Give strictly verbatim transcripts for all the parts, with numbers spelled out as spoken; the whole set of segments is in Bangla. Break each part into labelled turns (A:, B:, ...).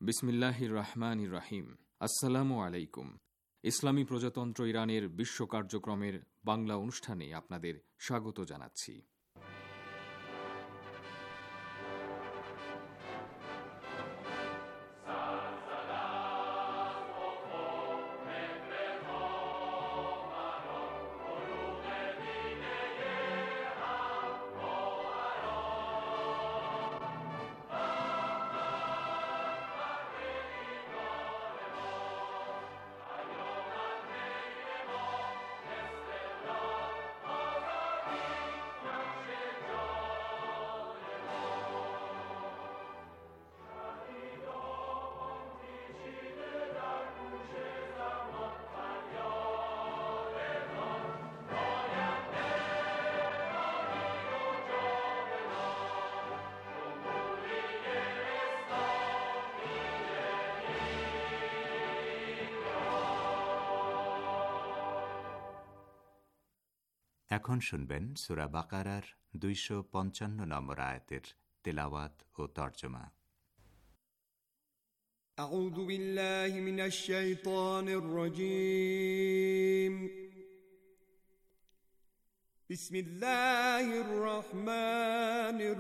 A: বিসমিল্লাহির রহমানির রহিম। আসসালামু আলাইকুম। ইসলামী প্রজাতন্ত্র ইরানের বিশ্ব কার্যক্রমের বাংলা অনুষ্ঠানে আপনাদের স্বাগত জানাচ্ছি।
B: এখন শুনবেন সূরা বাকারার দুইশো পঞ্চান্ন নম্বর আয়াতের তেলাওয়াত ও তর্জমা।
C: আউযু বিল্লাহি মিনাশ শাইতানির রাজীম। বিসমিল্লাহির রহমানির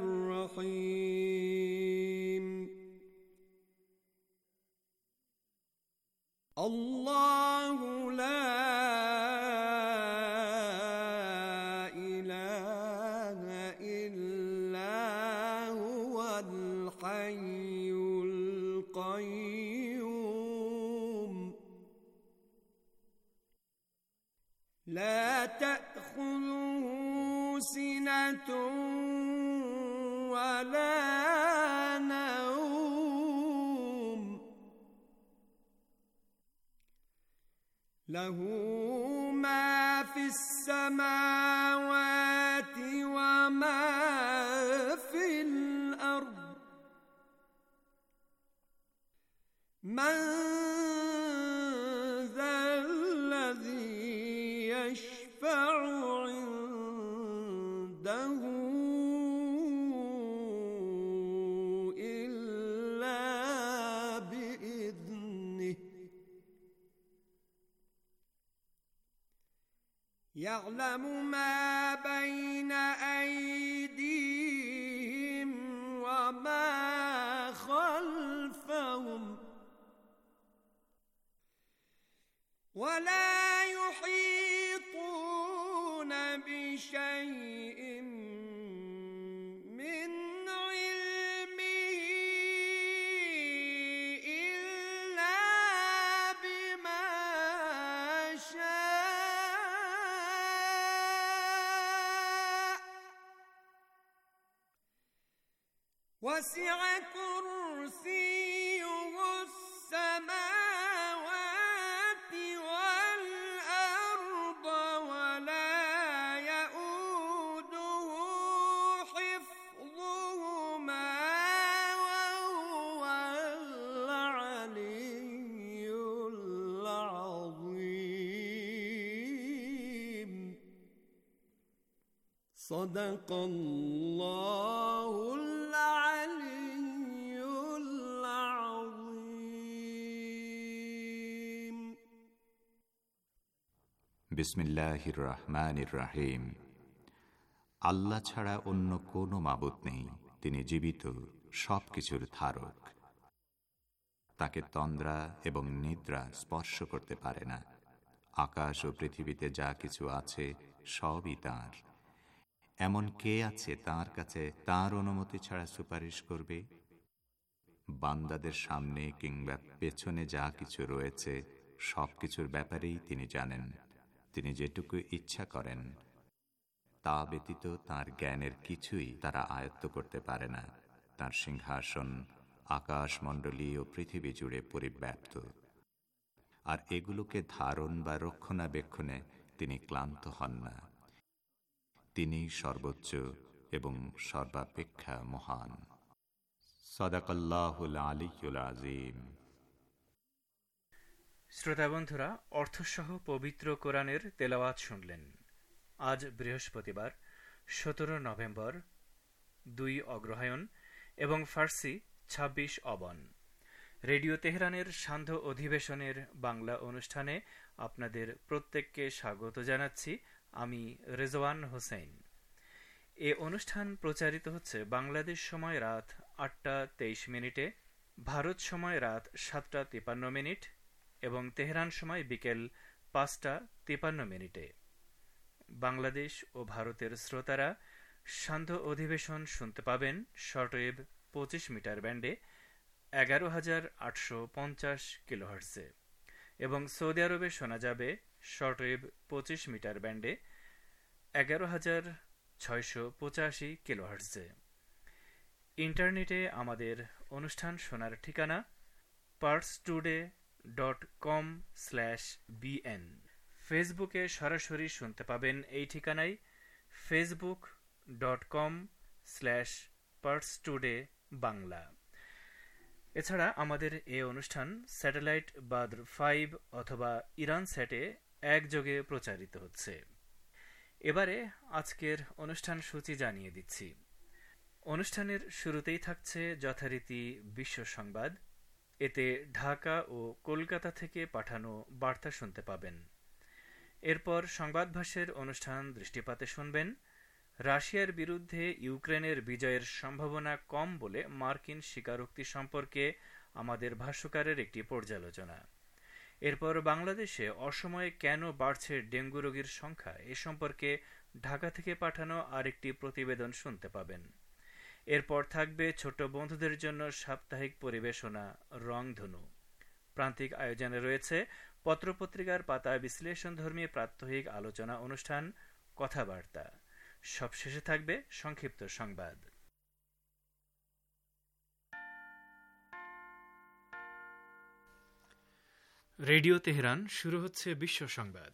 C: রহিম। আল্লাহু লা لا تأخذه سنة ولا نوم له ما في السماوات وما في الأرض من يشفع عنده إلا بإذنه يعلم ما بين أيديهم وما خلفهم ولا يحيطون بشيء من علمه إلا بما شاء وسع كرسيه السماوات والأرض ولا يؤوده حفظهما وهو العلي العظيم. صدق الله العلي العظيم.
B: বিসমিল্লাহির রহমানির রহিম। আল্লাহ ছাড়া অন্য কোনো মাবুদ নেই, তিনি জীবিত, সব কিছুর ধারক। তাকে তন্দ্রা এবং নিদ্রা স্পর্শ করতে পারে না। আকাশ ও পৃথিবীতে যা কিছু আছে সবই তাঁর। এমন কে আছে তাঁর কাছে তাঁর অনুমতি ছাড়া সুপারিশ করবে? বান্দাদের সামনে কিংবা পেছনে যা কিছু রয়েছে সব কিছুর ব্যাপারেই তিনি জানেন। তিনি যেটুকু ইচ্ছা করেন তা ব্যতীত তাঁর জ্ঞানের কিছুই তারা আয়ত্ত করতে পারে না। তাঁর সিংহাসন আকাশমণ্ডলী ও পৃথিবী জুড়ে পরিব্যাপ্ত, আর এগুলোকে ধারণ বা রক্ষণাবেক্ষণে তিনি ক্লান্ত হন না। তিনি সর্বোচ্চ এবং সর্বাপেক্ষা মহান। সাদাকাল্লাহুল আলিয়্যুল আযীম।
D: শ্রোতা বন্ধুরা, অর্থসহ পবিত্র কোরআনের তেলাওয়াত শুনলেন। আজ বৃহস্পতিবার সতেরো নভেম্বর, দুই অগ্রহায়ণ এবং ফার্সি ছাব্বিশ অবন। রেডিও তেহরানের সান্ধ্য অধিবেশনের বাংলা অনুষ্ঠানে আপনাদের প্রত্যেককে স্বাগত জানাচ্ছি। আমি রেজওয়ান হোসেন। এ অনুষ্ঠান প্রচারিত হচ্ছে বাংলাদেশ সময় রাত আটটা তেইশ মিনিটে, ভারত সময় রাত সাতটা তিপান্ন মিনিট এবং তেহরান সময় বিকেল পাঁচটা তিপান্ন মিনিটে। বাংলাদেশ ও ভারতের শ্রোতারা সান্ধ্য অধিবেশন শুনতে পাবেন শর্টওয়েভ পঁচিশ মিটার ব্যান্ডে এগারো হাজার আটশো পঞ্চাশ কিলোহার্টজে এবং সৌদি আরবে শোনা যাবে শর্টওয়েভ পঁচিশ মিটার ব্যান্ডে এগারো হাজার ছয়শো পঁচাশি কিলোহার্টজে। ইন্টারনেটে আমাদের অনুষ্ঠান শোনার ঠিকানা Pars Today dot com slash BN. ফেসবুকে সরাসরি শুনতে পাবেন এই ঠিকানায় Facebook dot com slash Pars Today Bangla. এছাড়া আমাদের এ অনুষ্ঠান স্যাটেলাইট বাদ্র ফাইভ অথবা ইরান স্যাটে একযোগে প্রচারিত হচ্ছে। এবারে আজকের অনুষ্ঠান সূচি জানিয়ে দিচ্ছি। অনুষ্ঠানের শুরুতেই থাকছে যথারীতি বিশ্ব সংবাদ। এতে ঢাকা ও কলকাতা থেকে পাঠানো বার্তা শুনতে পাবেন। এরপর সংবাদভাষ্যের অনুষ্ঠান দৃষ্টিপাতে শুনবেন রাশিয়ার বিরুদ্ধে ইউক্রেনের বিজয়ের সম্ভাবনা কম বলে মার্কিন স্বীকারোক্তি সম্পর্কে আমাদের ভাষ্যকারের একটি পর্যালোচনা। এরপর বাংলাদেশে অসময়ে কেন বাড়ছে ডেঙ্গু রোগীর সংখ্যা এ সম্পর্কে ঢাকা থেকে পাঠানো আরেকটি প্রতিবেদন শুনতে পাবেন। এরপর থাকবে ছোট বন্ধুদের জন্য সাপ্তাহিক পরিবেশনা রংধনু। প্রান্তিক আয়োজনে রয়েছে পত্রপত্রিকার পাতা বিশ্লেষণধর্মী প্রাত্যহিক আলোচনা অনুষ্ঠান কথাবার্তা। সবশেষে থাকবে সংক্ষিপ্ত সংবাদ। রেডিও তেহরান, শুরু হচ্ছে বিশ্ব সংবাদ।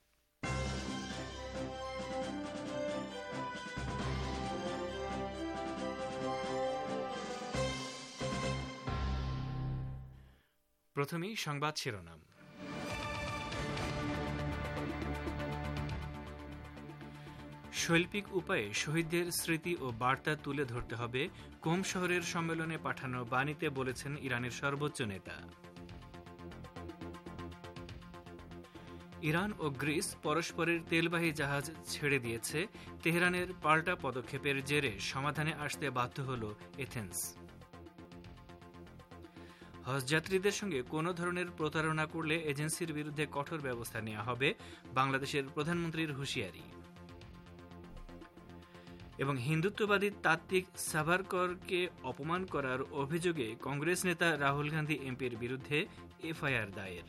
D: প্রথমেই সংবাদ শিরোনাম। শৈল্পিক উপায়ে শহীদদের স্মৃতি ও বার্তা তুলে ধরতে হবে, কোম শহরের সম্মেলনে পাঠানো বাণীতে বলেছেন ইরানের সর্বোচ্চ নেতা। ইরান ও গ্রিস পরস্পরের তেলবাহী জাহাজ ছেড়ে দিয়েছে। তেহরানের পাল্টা পদক্ষেপের জেরে সমাধানে আসতে বাধ্য হল এথেন্স। হজযাত্রীদের সঙ্গে কোনো ধরনের প্রতারণা করলে এজেন্সির বিরুদ্ধে কঠোর ব্যবস্থা নেওয়া হবে, বাংলাদেশের প্রধানমন্ত্রীর হুঁশিয়ারি। এবং হিন্দুত্ববাদী তাত্ত্বিক সাভারকরকে অপমান করার অভিযোগে কংগ্রেস নেতা রাহুল গান্ধী এমপির বিরুদ্ধে এফআইআর দায়ের।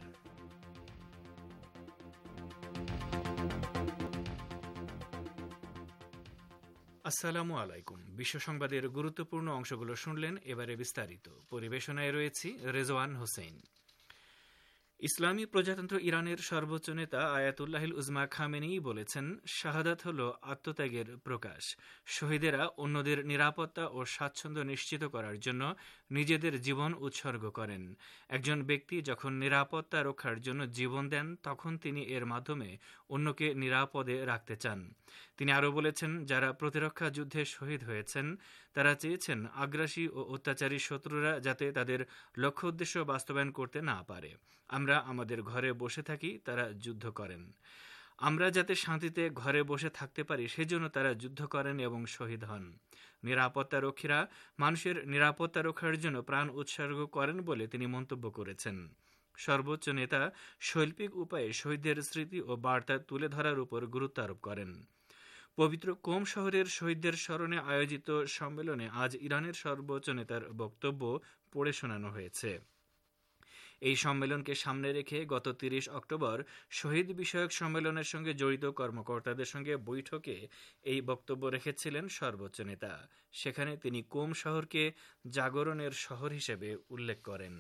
D: আসসালামু আলাইকুম। বিশ্ব সংবাদের গুরুত্বপূর্ণ অংশগুলো শুনলেন, এবারে বিস্তারিত। পরিবেশনায় রয়েছি রেজওয়ান হোসেন। ইসলামী প্রজাতন্ত্র ইরানের সর্বোচ্চ নেতা আয়াতুল্লাহিল উজমা খামেনি বলেছেন, শাহাদাত হল আত্মত্যাগের প্রকাশ। শহীদেরা অন্যদের নিরাপত্তা ও স্বাচ্ছন্দ্য নিশ্চিত করার জন্য নিজেদের জীবন উৎসর্গ করেন। একজন ব্যক্তি যখন নিরাপত্তা রক্ষার জন্য জীবন দেন, তখন তিনি এর মাধ্যমে অন্যকে নিরাপদে রাখতে চান। তিনি আরও বলেছেন, যারা প্রতিরক্ষা যুদ্ধে শহীদ হয়েছেন তারা চেয়েছেন আগ্রাসী ও অত্যাচারী শত্রুরা যাতে তাদের লক্ষ্য উদ্দেশ্য বাস্তবায়ন করতে না পারে। আমরা আমাদের ঘরে বসে থাকি, তারা যুদ্ধ করেন। আমরা যাতে শান্তিতে ঘরে বসে থাকতে পারি সেজন্য তারা যুদ্ধ করেন এবং শহীদ হন। নিরাপত্তা রক্ষীরা মানুষের নিরাপত্তা রক্ষার জন্য প্রাণ উৎসর্গ করেন বলে তিনি মন্তব্য করেছেন। সর্বোচ্চ নেতা শৈল্পিক উপায়ে শহীদদের স্মৃতি ও বার্তা তুলে ধরার উপর গুরুত্ব আরোপ করেন। পবিত্র কোম শহরের শহীদদের স্মরণে আয়োজিত সম্মেলনে আজ ইরানের সর্বোচ্চ নেতার বক্তব্য পড়ে শোনানো হয়েছে। এই সম্মেলনকে সামনে রেখে গত তিরিশ অক্টোবর শহীদ বিষয়ক সম্মেলনের সঙ্গে জড়িত কর্মকর্তাদের সঙ্গে বৈঠকে এই বক্তব্য রেখেছিলেন সর্বোচ্চ নেতা। সেখানে তিনি কোম শহরকে জাগরণের শহর হিসেবে উল্লেখ করেন।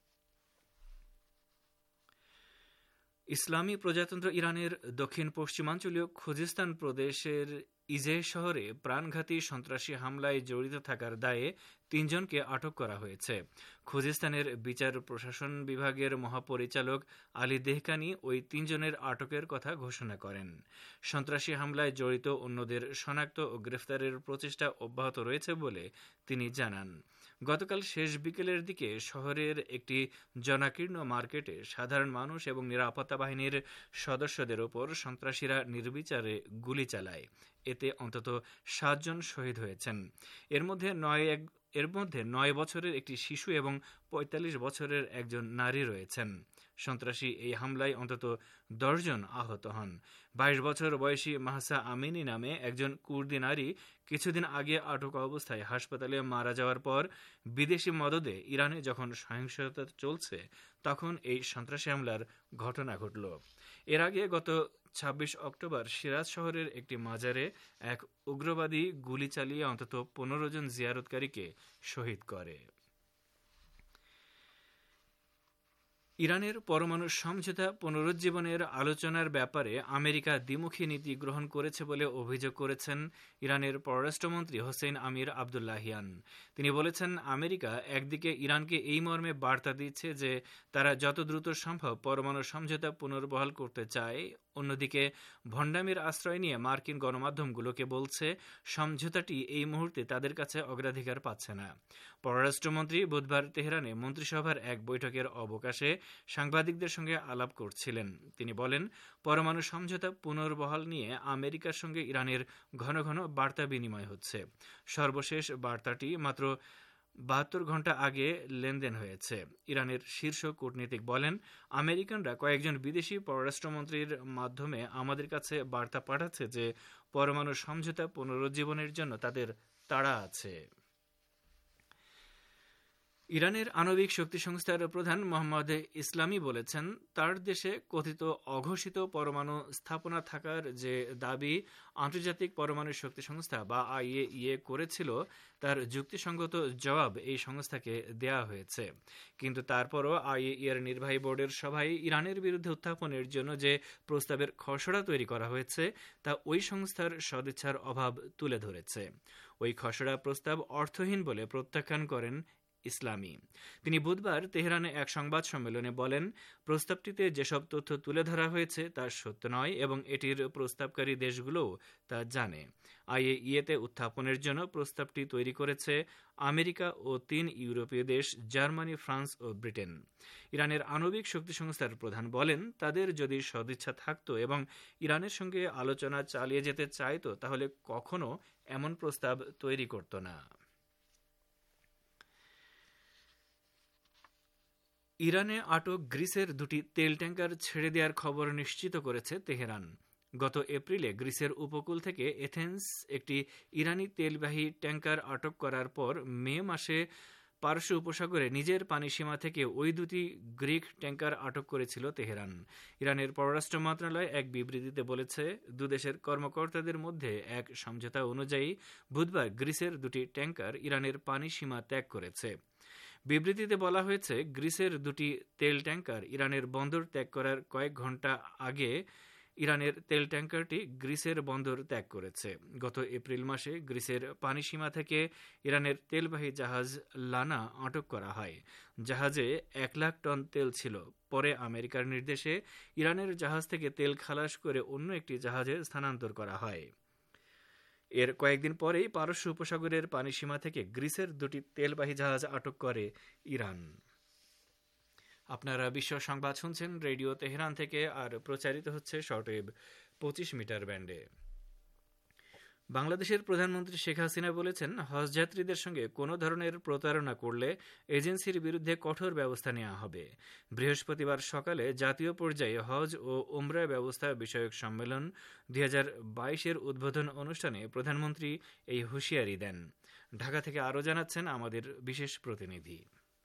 D: ইসলামী প্রজাতন্ত্র ইরানের দক্ষিণ পশ্চিমাঞ্চলীয় খুজিস্তান প্রদেশের ইজেহ শহরে প্রাণঘাতী সন্ত্রাসী হামলায় জড়িত থাকার দায়ে তিনজনকে আটক করা হয়েছে। খুজিস্তানের বিচার প্রশাসন বিভাগের মহাপরিচালক আলী দেহকানি ওই তিনজনের আটকের কথা ঘোষণা করেন। সন্ত্রাসী হামলায় জড়িত অন্যদের শনাক্ত ও গ্রেফতারের প্রচেষ্টা অব্যাহত রয়েছে বলে তিনি জানান। গতকাল শেষ বিকেলের দিকে শহরের একটি জনাকীর্ণ মার্কেটে সাধারণ মানুষ এবং নিরাপত্তা বাহিনীর সদস্যদের ওপর সন্ত্রাসীরা নির্বিচারে গুলি চালায়। এতে অন্তত সাতজন শহীদ হয়েছেন। এর মধ্যে নয় এক এর মধ্যে নয় বছরের একটি শিশু এবং পঁয়তাল্লিশ বছরের একজন নারী রয়েছেন। সন্ত্রাসী এই হামলায় অন্তত দশজন আহত হন। বাইশ বছর বয়সী মাহসা আমিনী নামে একজন কুর্দি নারী কিছুদিন আগে আটক অবস্থায় হাসপাতালে মারা যাওয়ার পর বিদেশি মদদে ইরানে যখন সহিংসতা চলছে তখন এই সন্ত্রাসী হামলার ঘটনা ঘটল। এর আগে গত ছাব্বিশ অক্টোবর সিরাজ শহরের একটি মাজারে এক উগ্রবাদী গুলি চালিয়ে অন্তত পনেরো জন জিয়ারতকারীকে শহীদ করে। ইরানের পরমাণু সমঝোতা পুনরুজ্জীবনের আলোচনার ব্যাপারে আমেরিকা দ্বিমুখী নীতি গ্রহণ করেছে বলে অভিযোগ করেছেন ইরানের পররাষ্ট্রমন্ত্রী হোসেইন আমির আবদুল্লাহিয়ান। তিনি বলেছেন, আমেরিকা একদিকে ইরানকে এই মর্মে বার্তা দিচ্ছে যে তারা যত দ্রুত সম্ভব পরমাণু সমঝোতা পুনর্বহাল করতে চায়, অন্যদিকে ভণ্ডামির আশ্রয় নিয়ে মার্কিন গণমাধ্যমগুলোকে বলছে সমঝোতাটি এই মুহূর্তে তাদের কাছে অগ্রাধিকার পাচ্ছে না। পররাষ্ট্রমন্ত্রী বুধবার তেহরানে মন্ত্রিসভার এক বৈঠকের অবকাশে সাংবাদিকদের সঙ্গে আলাপ করছিলেন। তিনি বলেন, পরমাণু সমঝোতা পুনর্বহাল নিয়ে আমেরিকার সঙ্গে ইরানের ঘন ঘন বার্তা বিনিময় হচ্ছে। সর্বশেষ বার্তাটি মাত্র বাহাত্তর ঘন্টা আগে লেনদেন হয়েছে। ইরানের শীর্ষ কূটনীতিক বলেন, আমেরিকানরা কয়েকজন বিদেশি পররাষ্ট্রমন্ত্রীর মাধ্যমে আমাদের কাছে বার্তা পাঠাচ্ছে যে পরমাণু সমঝোতা পুনরুজ্জীবনের জন্য তাদের তাড়া আছে। ইরানের আণবিক শক্তি সংস্থার প্রধান মোহাম্মদ ইসলামি বলেছেন, তার দেশে কথিত অঘোষিত পরমাণু স্থাপনা থাকার যে দাবি আন্তর্জাতিক পরমাণু শক্তি সংস্থা বা আইএইএ করেছিল তার যুক্তিসঙ্গত জবাব এই সংস্থাকে দেয়া হয়েছে। কিন্তু তারপরও আইএইএর নির্বাহী বোর্ডের সভায় ইরানের বিরুদ্ধে উত্থাপনের জন্য যে প্রস্তাবের খসড়া তৈরি করা হয়েছে তা ওই সংস্থার সদিচ্ছার অভাব তুলে ধরেছে। ওই খসড়া প্রস্তাব অর্থহীন বলে প্রত্যাখ্যান করেন ইসলামী। তিনি বুধবার তেহরানে এক সংবাদ সম্মেলনে বলেন, প্রস্তাবটিতে যেসব তথ্য তুলে ধরা হয়েছে তা সত্য নয় এবং এটির প্রস্তাবকারী দেশগুলোও তা জানে। আইএইএতে উত্থাপনের জন্য প্রস্তাবটি তৈরি করেছে আমেরিকা ও তিন ইউরোপীয় দেশ, জার্মানি, ফ্রান্স ও ব্রিটেন। ইরানের আণবিক শক্তি সংস্থার প্রধান বলেন, তাদের যদি সদিচ্ছা থাকত এবং ইরানের সঙ্গে আলোচনা চালিয়ে যেতে চাইত তাহলে কখনো এমন প্রস্তাব তৈরি করত না। ইরানে আটক গ্রিসের দুটি তেল ট্যাঙ্কার ছেড়ে দেওয়ার খবর নিশ্চিত করেছে তেহরান। গত এপ্রিলে গ্রিসের উপকূল থেকে এথেন্স একটি ইরানি তেলবাহী ট্যাঙ্কার আটক করার পর মে মাসে পারস্য উপসাগরে নিজের পানিসীমা থেকে ওই দুটি গ্রিক ট্যাঙ্কার আটক করেছিল তেহরান। ইরানের পররাষ্ট্র মন্ত্রণালয় এক বিবৃতিতে বলেছে, দুদেশের কর্মকর্তাদের মধ্যে এক সমঝোতা অনুযায়ী বুধবার গ্রিসের দুটি ট্যাঙ্কার ইরানের পানিসীমা ত্যাগ করেছে। বিবৃতিতে বলা হয়েছে, গ্রিসের দুটি তেল ট্যাঙ্কার ইরানের বন্দর ত্যাগ করার কয়েক ঘন্টা আগে ইরানের তেল ট্যাঙ্কারটি গ্রিসের বন্দর ত্যাগ করেছে। গত এপ্রিল মাসে গ্রিসের পানিসীমা থেকে ইরানের তেলবাহী জাহাজ লানা আটক করা হয়। জাহাজে এক লাখ টন তেল ছিল। পরে আমেরিকার নির্দেশে ইরানের জাহাজ থেকে তেল খালাস করে অন্য একটি জাহাজে স্থানান্তর করা হয়। এর কয়েকদিন পরেই পারস্য উপসাগরের পানিসীমা থেকে গ্রিসের দুটি তেলবাহী জাহাজ আটক করে ইরান। আপনারা বিশ্ব সংবাদ শুনছেন রেডিও তেহরান থেকে, আর প্রচারিত হচ্ছে শর্টওয়েভ পঁচিশ মিটার ব্যান্ডে। বাংলাদেশের প্রধানমন্ত্রী শেখ হাসিনা বলেছেন, হজযাত্রীদের সঙ্গে কোনো ধরনের প্রতারণা করলে এজেন্সির বিরুদ্ধে কঠোর ব্যবস্থা নেওয়া হবে। বৃহস্পতিবার সকালে জাতীয় পর্যায়ে হজ ও উমরা ব্যবস্থা বিষয়ক সম্মেলন দুই হাজার বাইশের উদ্বোধন অনুষ্ঠানে প্রধানমন্ত্রী এই হুঁশিয়ারি দেন। ঢাকা থেকে আরও জানাচ্ছেন আমাদের বিশেষ প্রতিনিধি।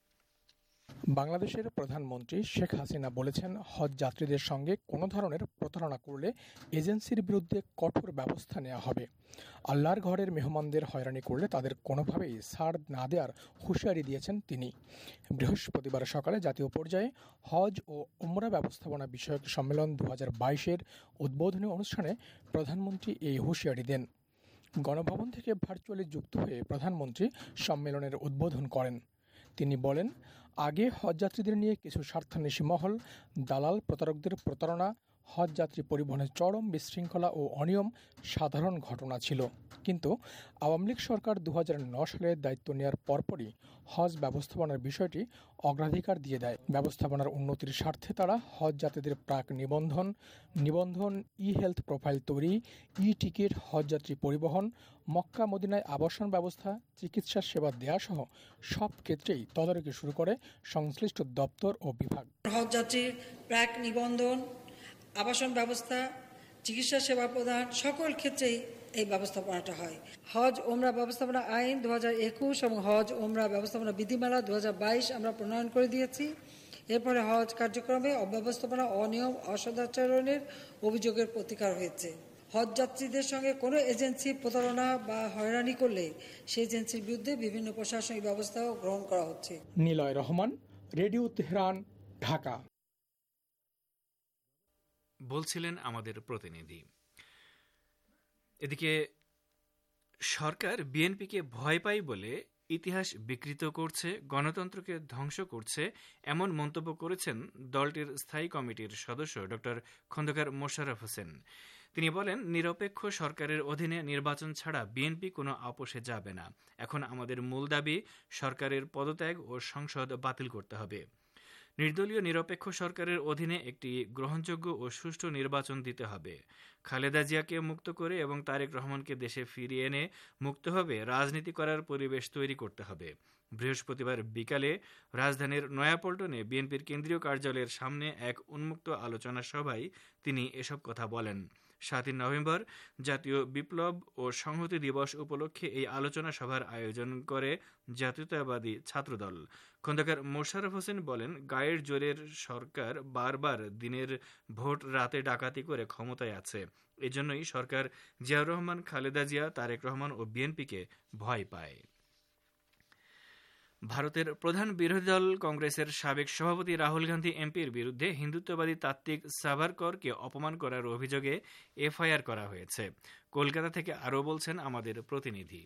E: বাংলাদেশের প্রধানমন্ত্রী শেখ হাসিনা বলেছেন, হজ যাত্রীদের সঙ্গে কোনো ধরনের প্রতারণা করলে এজেন্সির বিরুদ্ধে কঠোর ব্যবস্থা নেওয়া হবে। আল্লাহর ঘরের মেহমানদের হয়রানি করলে তাদের কোনোভাবেই ছাড় না দেওয়ার হুঁশিয়ারি দিয়েছেন তিনি। বৃহস্পতিবার সকালে জাতীয় পর্যায়ে হজ ও উমরা ব্যবস্থাপনা বিষয়ক সম্মেলন দু হাজার বাইশের উদ্বোধনী অনুষ্ঠানে প্রধানমন্ত্রী এই হুঁশিয়ারি দেন। গণভবন থেকে ভার্চুয়ালি যুক্ত হয়ে প্রধানমন্ত্রী সম্মেলনের উদ্বোধন করেন। তিনি বলেন, আগে হজযাত্রীদের নিয়ে কিছু স্বার্থান্বেষী মহল, দালাল, প্রতারকদের প্রতারণা হজ যাত্রী পরিবহনের চরম বিশৃঙ্খলা ও অনিয়ম সাধারণ ঘটনা ছিল। কিন্তু আওয়ামী লীগ সরকার দু হাজার নয় সালে দায়িত্ব নেওয়ার পরপরই হজ ব্যবস্থাপনার বিষয়টি অগ্রাধিকার দিয়ে দেয়। ব্যবস্থাপনার উন্নতির স্বার্থে তারা হজ যাত্রীদের প্রাক নিবন্ধন, নিবন্ধন, ই হেলথ প্রোফাইল তৈরি, ই টিকিট, হজ যাত্রী পরিবহন, মক্কা মদিনায় আবাসন ব্যবস্থা, চিকিৎসা সেবা দেয়া সহ সব ক্ষেত্রেই তদারকি শুরু করে সংশ্লিষ্ট দপ্তর ও বিভাগ।
F: হজ যাত্রীর প্রাক নিবন্ধন, আবাসন ব্যবস্থা, চিকিৎসা সেবা প্রদান সকল ক্ষেত্রেই এই ব্যবস্থাপনাটা হয়। হজ ওমরা ব্যবস্থাপনা আইন দু হাজার একুশ এবং হজ ওমরা ব্যবস্থাপনা বিধিমালা দু হাজার বাইশ আমরা প্রণয়ন করে দিয়েছি। এরপরে হজ কার্যক্রমে অব্যবস্থাপনা, অনিয়ম, অসদাচরণের অভিযোগের প্রতিকার হয়েছে। হজ যাত্রীদের সঙ্গে কোনো এজেন্সি প্রতারণা বা হয়রানি করলে সেই এজেন্সির বিরুদ্ধে বিভিন্ন প্রশাসনিক ব্যবস্থাও গ্রহণ করা হচ্ছে।
E: Nilay Rahman, radio Tehran, Dhaka.
D: বলছিলেন আমাদের প্রতিনিধি। এদিকে সরকার বিএনপিকে ভয় পায় বলে ইতিহাস বিকৃত করছে, গণতন্ত্রকে ধ্বংস করছে, এমন মন্তব্য করেছেন দলটির স্থায়ী কমিটির সদস্য ড খন্দকার মোশাররফ হোসেন। তিনি বলেন, নিরপেক্ষ সরকারের অধীনে নির্বাচন ছাড়া বিএনপি কোনো আপোষে যাবে না। এখন আমাদের মূল দাবি সরকারের পদত্যাগ ও সংসদ বাতিল করতে হবে। নির্দলীয় নিরপেক্ষ সরকারের অধীনে একটি গ্রহণযোগ্য ও সুষ্ঠু নির্বাচন দিতে হবে। খালেদা জিয়াকে মুক্ত করে এবং তারেক রহমানকে দেশে ফিরিয়ে এনে মুক্তভাবে রাজনীতি করার পরিবেশ তৈরি করতে হবে। বৃহস্পতিবার বিকালে রাজধানীর নয়াপল্টনে বিএনপির কেন্দ্রীয় কার্যালয়ের সামনে এক উন্মুক্ত আলোচনা সভায় তিনি এসব কথা বলেন। সাতই নভেম্বর জাতীয় বিপ্লব ও সংহতি দিবস উপলক্ষে এই আলোচনা সভার আয়োজন করে জাতীয়তাবাদী ছাত্রদল। খন্দকার মোশাররফ হোসেন বলেন, গায়ের জোরের সরকার বারবার দিনের ভোট রাতে ডাকাতি করে ক্ষমতায় আছে। এজন্যই সরকার জিয়াউর রহমান, খালেদা জিয়া, তারেক রহমান ও বিএনপিকে ভয় পায়। ভারতের প্রধান বিরোধী দল কংগ্রেসের সাবেক সভাপতি রাহুল গান্ধী এমপির বিরুদ্ধে হিন্দুত্ববাদী তাত্ত্বিক সাভারকরকে অপমান করার অভিযোগে এফআইআর করা হয়েছে। কলকাতা থেকে আরও বলছেন আমাদের প্রতিনিধি।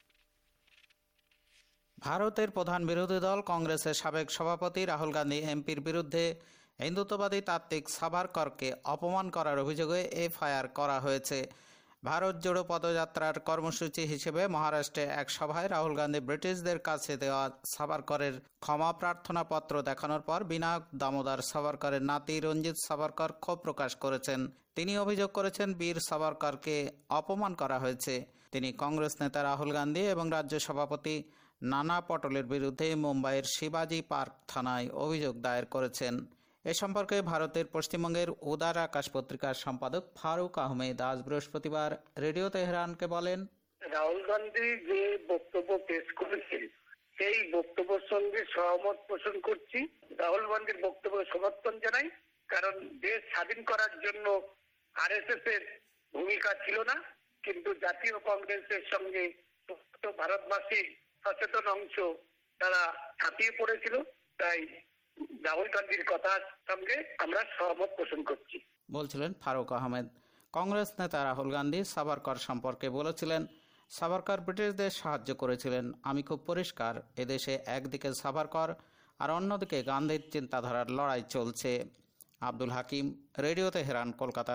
G: ভারতের প্রধান বিরোধী দল কংগ্রেসের সাবেক সভাপতি রাহুল গান্ধী এমপির বিরুদ্ধে হিন্দুত্ববাদী তাত্ত্বিক সাভারকরকে অপমান করার অভিযোগে এফআইআর করা হয়েছে। ভারত জোড়ো পদযাত্রার কর্মসূচি হিসেবে মহারাষ্ট্রে এক সভায় রাহুল গান্ধী ব্রিটিশদের কাছে দেওয়া সাভারকরের ক্ষমা প্রার্থনা পত্র দেখানোর পর বিনায়ক দামোদর সাভারকরের নাতি রঞ্জিত সাভারকর ক্ষোভ প্রকাশ করেছেন। তিনি অভিযোগ করেছেন, বীর সাভারকরকে অপমান করা হয়েছে। তিনি কংগ্রেস নেতা রাহুল গান্ধী এবং রাজ্য সভাপতি নানা পটোলের বিরুদ্ধে মুম্বাইয়ের শিবাজি পার্ক থানায় অভিযোগ দায়ের করেছেন। এ সম্পর্কে ভারতের পশ্চিমবঙ্গের উদার আকাশ পত্রিকার সম্পাদক ফারুক আহমেদ আজ বৃহস্পতিবার রেডিও তেহরানকে বলেন,
H: রাহুল গান্ধী যে বক্তব্য পেশ করেছেন সেই বক্তব্যের সঙ্গে সহমত পোষণ করছি। রাহুল গান্ধীর বক্তব্য সমর্থন জানাই, কারণ দেশ স্বাধীন করার জন্য আরএসএস এর ভূমিকা ছিল না, কিন্তু জাতীয় কংগ্রেসের সঙ্গে ভারতবাসীর সচেতন অংশ তারা ছাপিয়ে পড়েছিল। তাই রাহুল গান্ধীর কথার সঙ্গে আমরা সহমত পোষণ করছি,
G: বলছিলেন ফারুক আহমেদ। কংগ্রেস নেতা রাহুল গান্ধী সাভারকর সম্পর্কে বলেছিলেন, সাভারকর ব্রিটিশদের সাহায্য করেছিলেন। আমি খুব পরিষ্কার, এদেশে একদিকে সাভারকর আর অন্যদিকে গান্ধীর চিন্তাধারার লড়াই চলছে। Abdul Hakim, radio Tehran, Kolkata.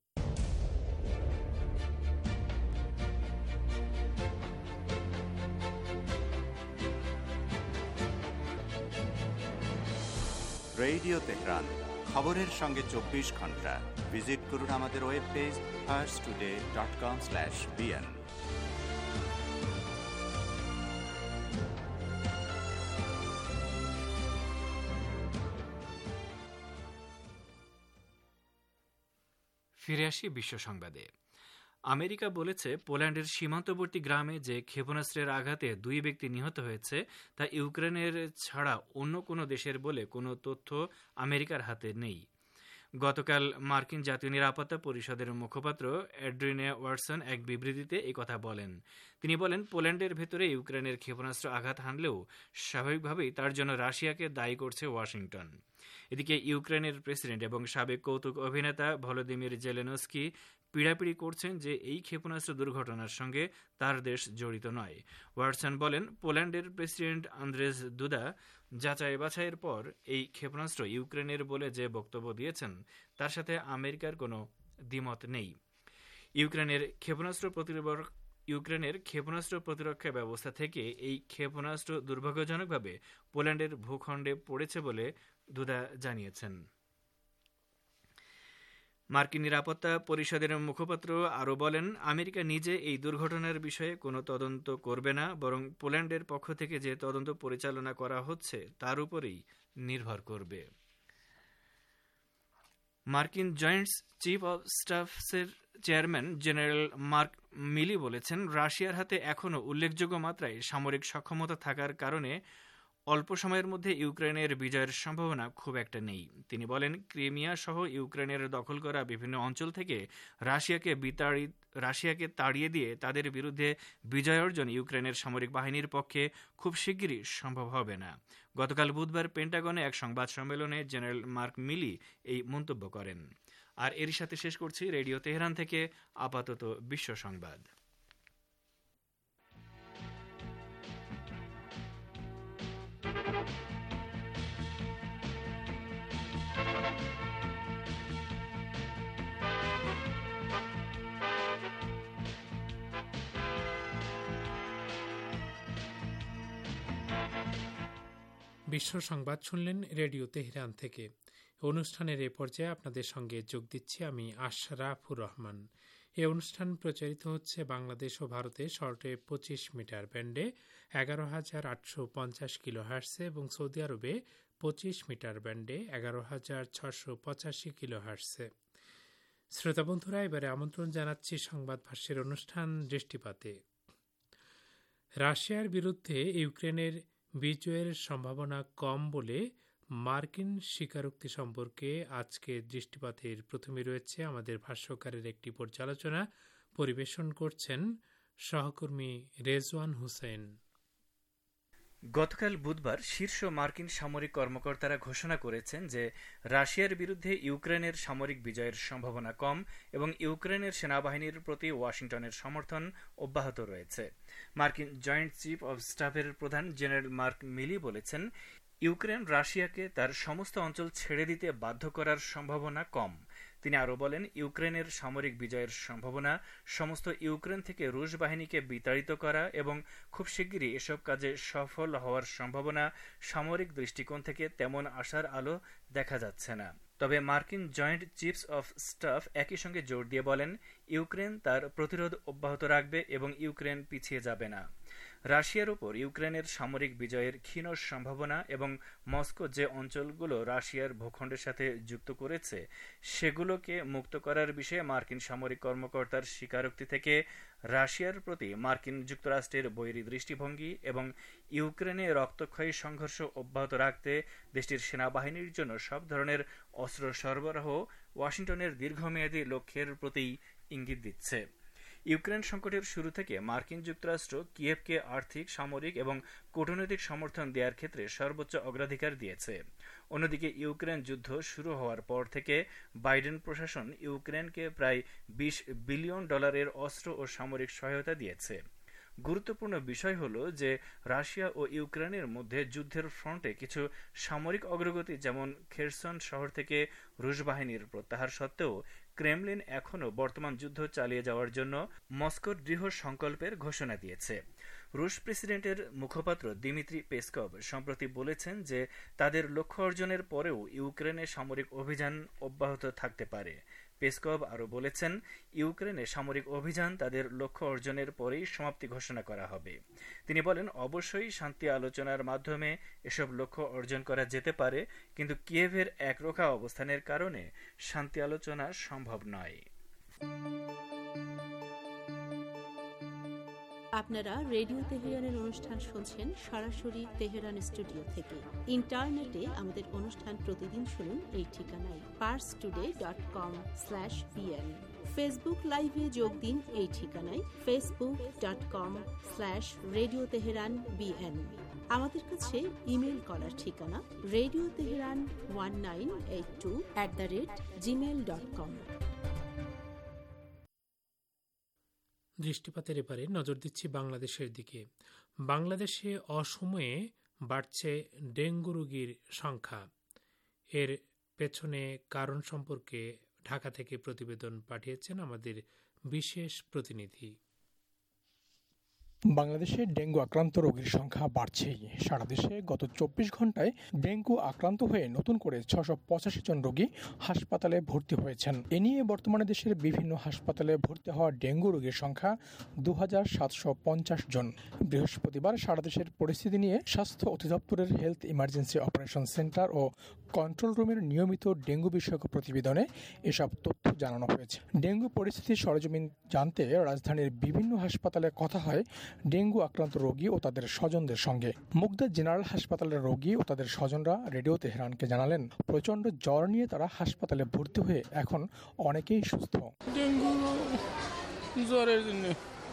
B: Radio Tehran, খবরের সঙ্গে চব্বিশ ঘন্টা। ভিজিট করুন আমাদের web page Pars Today dot com slash BN.
D: ফিরে আসি বিশ্ব সংবাদে। আমেরিকা বলেছে, পোল্যান্ডের সীমান্তবর্তী গ্রামে যে ক্ষেপণাস্ত্রের আঘাতে দুই ব্যক্তি নিহত হয়েছে তা ইউক্রেনের ছাড়া অন্য কোনো দেশের বলে কোনো তথ্য আমেরিকার হাতে নেই। গতকাল মার্কিন জাতীয় নিরাপত্তা পরিষদের মুখপাত্র অ্যাড্রিনে ওয়াটসন এক বিবৃতিতে এই কথা বলেন। তিনি বলেন, পোল্যান্ডের ভেতরে ইউক্রেনের ক্ষেপণাস্ত্র আঘাত হানলেও স্বাভাবিকভাবেই তার জন্য রাশিয়াকে দায়ী করছে ওয়াশিংটন। এদিকে ইউক্রেনের প্রেসিডেন্ট এবং সাবেক কৌতুক অভিনেতা ভলোদিমির জেলেনস্কি পিড়াপিড়ি করছেন যে এই ক্ষেপণাস্ত্র দুর্ঘটনার সঙ্গে তার দেশ জড়িত নয়। ওয়াটসন বলেন, পোল্যান্ডের প্রেসিডেন্ট আন্দ্রেজ দুদা যাচাই বাছাইয়ের পর এই ক্ষেপণাস্ত্র ইউক্রেনের বলে যে বক্তব্য দিয়েছেন তার সাথে আমেরিকার কোনো দ্বিমত নেই। ইউক্রেনের ক্ষেপণাস্ত্র প্রতিরোধ ইউক্রেনের ক্ষেপণাস্ত্র প্রতিরক্ষা ব্যবস্থা থেকে এই ক্ষেপণাস্ত্র দুর্ভাগ্যজনকভাবে পোল্যান্ডের ভূখণ্ডে পড়েছে বলে দুদা জানিয়েছেন। মার্কিন নিরাপত্তা পরিষদের মুখপাত্র আরও বলেন, আমেরিকা নিজে এই দুর্ঘটনার বিষয়ে কোনো তদন্ত করবে না, বরং পোল্যান্ডের পক্ষ থেকে যে তদন্ত পরিচালনা করা হচ্ছে তার উপরেই নির্ভর করবে। মার্কিন জয়েন্ট চিফ অব স্টাফসের চেয়ারম্যান জেনারেল মার্ক মিলি বলেছেন, রাশিয়ার হাতে এখনও উল্লেখযোগ্য মাত্রায় সামরিক সক্ষমতা থাকার কারণে অল্প সময়ের মধ্যে ইউক্রেনের বিজয়ের সম্ভাবনা খুব একটা নেই। তিনি বলেন, ক্রিমিয়া সহ ইউক্রেনের দখল করা বিভিন্ন অঞ্চল থেকে রাশিয়াকে বিতাড়িত রাশিয়াকে তাড়িয়ে দিয়ে তাদের বিরুদ্ধে বিজয় অর্জন ইউক্রেনের সামরিক বাহিনীর পক্ষে খুব শিগগিরই সম্ভব হবে না। গতকাল বুধবার পেন্টাগনে এক সংবাদ সম্মেলনে জেনারেল মার্ক মিলি এই মন্তব্য করেন। আর এরই সাথে শেষ করছি রেডিও তেহরান থেকে আপাতত বিশ্ব সংবাদ।
I: বিশ্ব সংবাদ শুনলেন রেডিও তেহরান থেকে। অনুষ্ঠানের এ পর্যায়ে আপনাদের সঙ্গে যোগ দিচ্ছি আমি আশরাফুর রহমান। এই অনুষ্ঠান প্রচারিত হচ্ছে বাংলাদেশ ও ভারতে শর্টওয়েভ পঁচিশ মিটার ব্যান্ডে এগারো হাজার আটশো পঞ্চাশ কিলো হার্টসে এবং সৌদি আরবে পঁচিশ মিটার ব্যান্ডে এগারো হাজার ছশো পঁচাশি কিলো হার্টসে। শ্রোতা বন্ধুরা, এবারে আমন্ত্রণ জানাচ্ছি সংবাদ ভাষ্যের অনুষ্ঠান দৃষ্টিপাতে। রাশিয়ার বিরুদ্ধে ইউক্রেনের বিজয়ের সম্ভাবনা কম বলে মার্কিন স্বীকারোক্তি সম্পর্কে আজকে দৃষ্টিপাতের প্রথমে রয়েছে আমাদের ভাষ্যকারের একটি পর্যালোচনা। পরিবেশন করছেন সহকর্মী রেজওয়ান হোসেন।
D: গতকাল বুধবার শীর্ষ মার্কিন সামরিক কর্মকর্তারা ঘোষণা করেছেন যে রাশিয়ার বিরুদ্ধে ইউক্রেনের সামরিক বিজয়ের সম্ভাবনা কম এবং ইউক্রেনের সেনাবাহিনীর প্রতি ওয়াশিংটনের সমর্থন অব্যাহত রয়েছে। মার্কিন জয়েন্ট চিফ অব স্টাফের প্রধান জেনারেল মার্ক মিলি বলেছেন, ইউক্রেন রাশিয়াকে তার সমস্ত অঞ্চল ছেড়ে দিতে বাধ্য করার সম্ভাবনা কম। তিনি আরও বলেন, ইউক্রেনের সামরিক বিজয়ের সম্ভাবনা সমস্ত ইউক্রেন থেকে রুশ বাহিনীকে বিতাড়িত করা এবং খুব শিগগিরই এসব কাজে সফল হওয়ার সম্ভাবনা সামরিক দৃষ্টিকোণ থেকে তেমন আশার আলো দেখা যাচ্ছে না। তবে মার্কিন জয়েন্ট চিফস অফ স্টাফ একই সঙ্গে জোর দিয়ে বলেন, ইউক্রেন তার প্রতিরোধ অব্যাহত রাখবে এবং ইউক্রেন পিছিয়ে যাবে না। রাশিয়ার উপর ইউক্রেনের সামরিক বিজয়ের ক্ষীণ সম্ভাবনা এবং মস্কো যে অঞ্চলগুলো রাশিয়ার ভূখণ্ডের সাথে যুক্ত করেছে সেগুলোকে মুক্ত করার বিষয়ে মার্কিন সামরিক কর্মকর্তার স্বীকারোক্তি থেকে রাশিয়ার প্রতি মার্কিন যুক্তরাষ্ট্রের বৈরী দৃষ্টিভঙ্গি এবং ইউক্রেনে রক্তক্ষয়ী সংঘর্ষ অব্যাহত রাখতে দেশটির সেনাবাহিনীর জন্য সব ধরনের অস্ত্র সরবরাহ ওয়াশিংটনের দীর্ঘমেয়াদী লক্ষ্যের প্রতি ইঙ্গিত দিচ্ছে। ইউক্রেন সংকটের শুরু থেকে মার্কিন যুক্তরাষ্ট্র কিয়েভকে আর্থিক, সামরিক এবং কূটনৈতিক সমর্থন দেওয়ার ক্ষেত্রে সর্বোচ্চ অগ্রাধিকার দিয়েছে। অন্যদিকে ইউক্রেন যুদ্ধ শুরু হওয়ার পর থেকে বাইডেন প্রশাসন ইউক্রেনকে প্রায় বিশ বিলিয়ন ডলারের অস্ত্র ও সামরিক সহায়তা দিয়েছে। গুরুত্বপূর্ণ বিষয় হল যে রাশিয়া ও ইউক্রেনের মধ্যে যুদ্ধের ফ্রন্টে কিছু সামরিক অগ্রগতি, যেমন খেরসন শহর থেকে রুশ বাহিনীর প্রত্যাহার সত্ত্বেও ক্রেমলিন এখনও বর্তমান যুদ্ধ চালিয়ে যাওয়ার জন্য মস্কোর দৃঢ় সংকল্পের ঘোষণা দিয়েছে। রুশ প্রেসিডেন্টের মুখপাত্র দিমিত্রি পেসকভ সম্প্রতি বলেছেন যে তাদের লক্ষ্য অর্জনের পরেও ইউক্রেনে সামরিক অভিযান অব্যাহত থাকতে পারে। পেসকভ আরও বলেছেন, ইউক্রেনে সামরিক অভিযান তাদের লক্ষ্য অর্জনের পরেই সমাপ্তি ঘোষণা করা হবে। তিনি বলেন, অবশ্যই শান্তি আলোচনার মাধ্যমে এসব লক্ষ্য অর্জন করা যেতে পারে, কিন্তু কিয়েভের একরোখা অবস্থানের কারণে শান্তি আলোচনা সম্ভব নয়।
J: আপনারা রেডিও তেহরানের অনুষ্ঠান শুনছেন সরাসরি তেহরান স্টুডিও থেকে। ইন্টারনেটে আমাদের অনুষ্ঠান প্রতিদিন শুনুন এই ঠিকানায় Pars Today dot com slash BN. Facebook লাইভে যোগ দিন এই ঠিকানায় Facebook dot com slash radio Tehran BN. আমাদের কাছে ইমেল করার ঠিকানা radio Tehran one nine eight two at the rate Gmail dot com.
I: দৃষ্টিপাতের এবারে নজর দিচ্ছি বাংলাদেশের দিকে। বাংলাদেশে অসময়ে বাড়ছে ডেঙ্গু রোগীর সংখ্যা। এর পেছনে কারণ সম্পর্কে ঢাকা থেকে প্রতিবেদন পাঠিয়েছেন আমাদের বিশেষ প্রতিনিধি।
E: বাংলাদেশে ডেঙ্গু আক্রান্ত রোগীর সংখ্যা বাড়ছেই। সারা দেশে গত চব্বিশ ঘন্টায় ডেঙ্গু আক্রান্ত হয়ে নতুন করে ছশো পঁচাশি জন রোগী হাসপাতালে ভর্তি হয়েছেন। এ নিয়ে বর্তমানে দেশের বিভিন্ন হাসপাতালে ভর্তি হওয়া ডেঙ্গু রোগীর সংখ্যা দু হাজার সাতশো পঞ্চাশ জন। বৃহস্পতিবার সারা দেশের পরিস্থিতি নিয়ে স্বাস্থ্য অধিদপ্তরের হেলথ ইমার্জেন্সি অপারেশন সেন্টার ও কন্ট্রোল রুমের নিয়মিত ডেঙ্গু বিষয়ক প্রতিবেদনে এসব তথ্য জানানো হয়েছে। ডেঙ্গু পরিস্থিতির সরেজমিন জানতে রাজধানীর বিভিন্ন হাসপাতালে কথা হয় ডেঙ্গু আক্রান্ত রোগী ও তাদের স্বজনদের সঙ্গে। মুগদা জেনারেল হাসপাতালের রোগী ও তাদের স্বজনরা রেডিও তেহরানকে জানালেন, প্রচন্ড জ্বর নিয়ে তারা হাসপাতালে ভর্তি হয়ে এখন অনেকেই সুস্থ।
K: ডেঙ্গু জ্বরের জন্য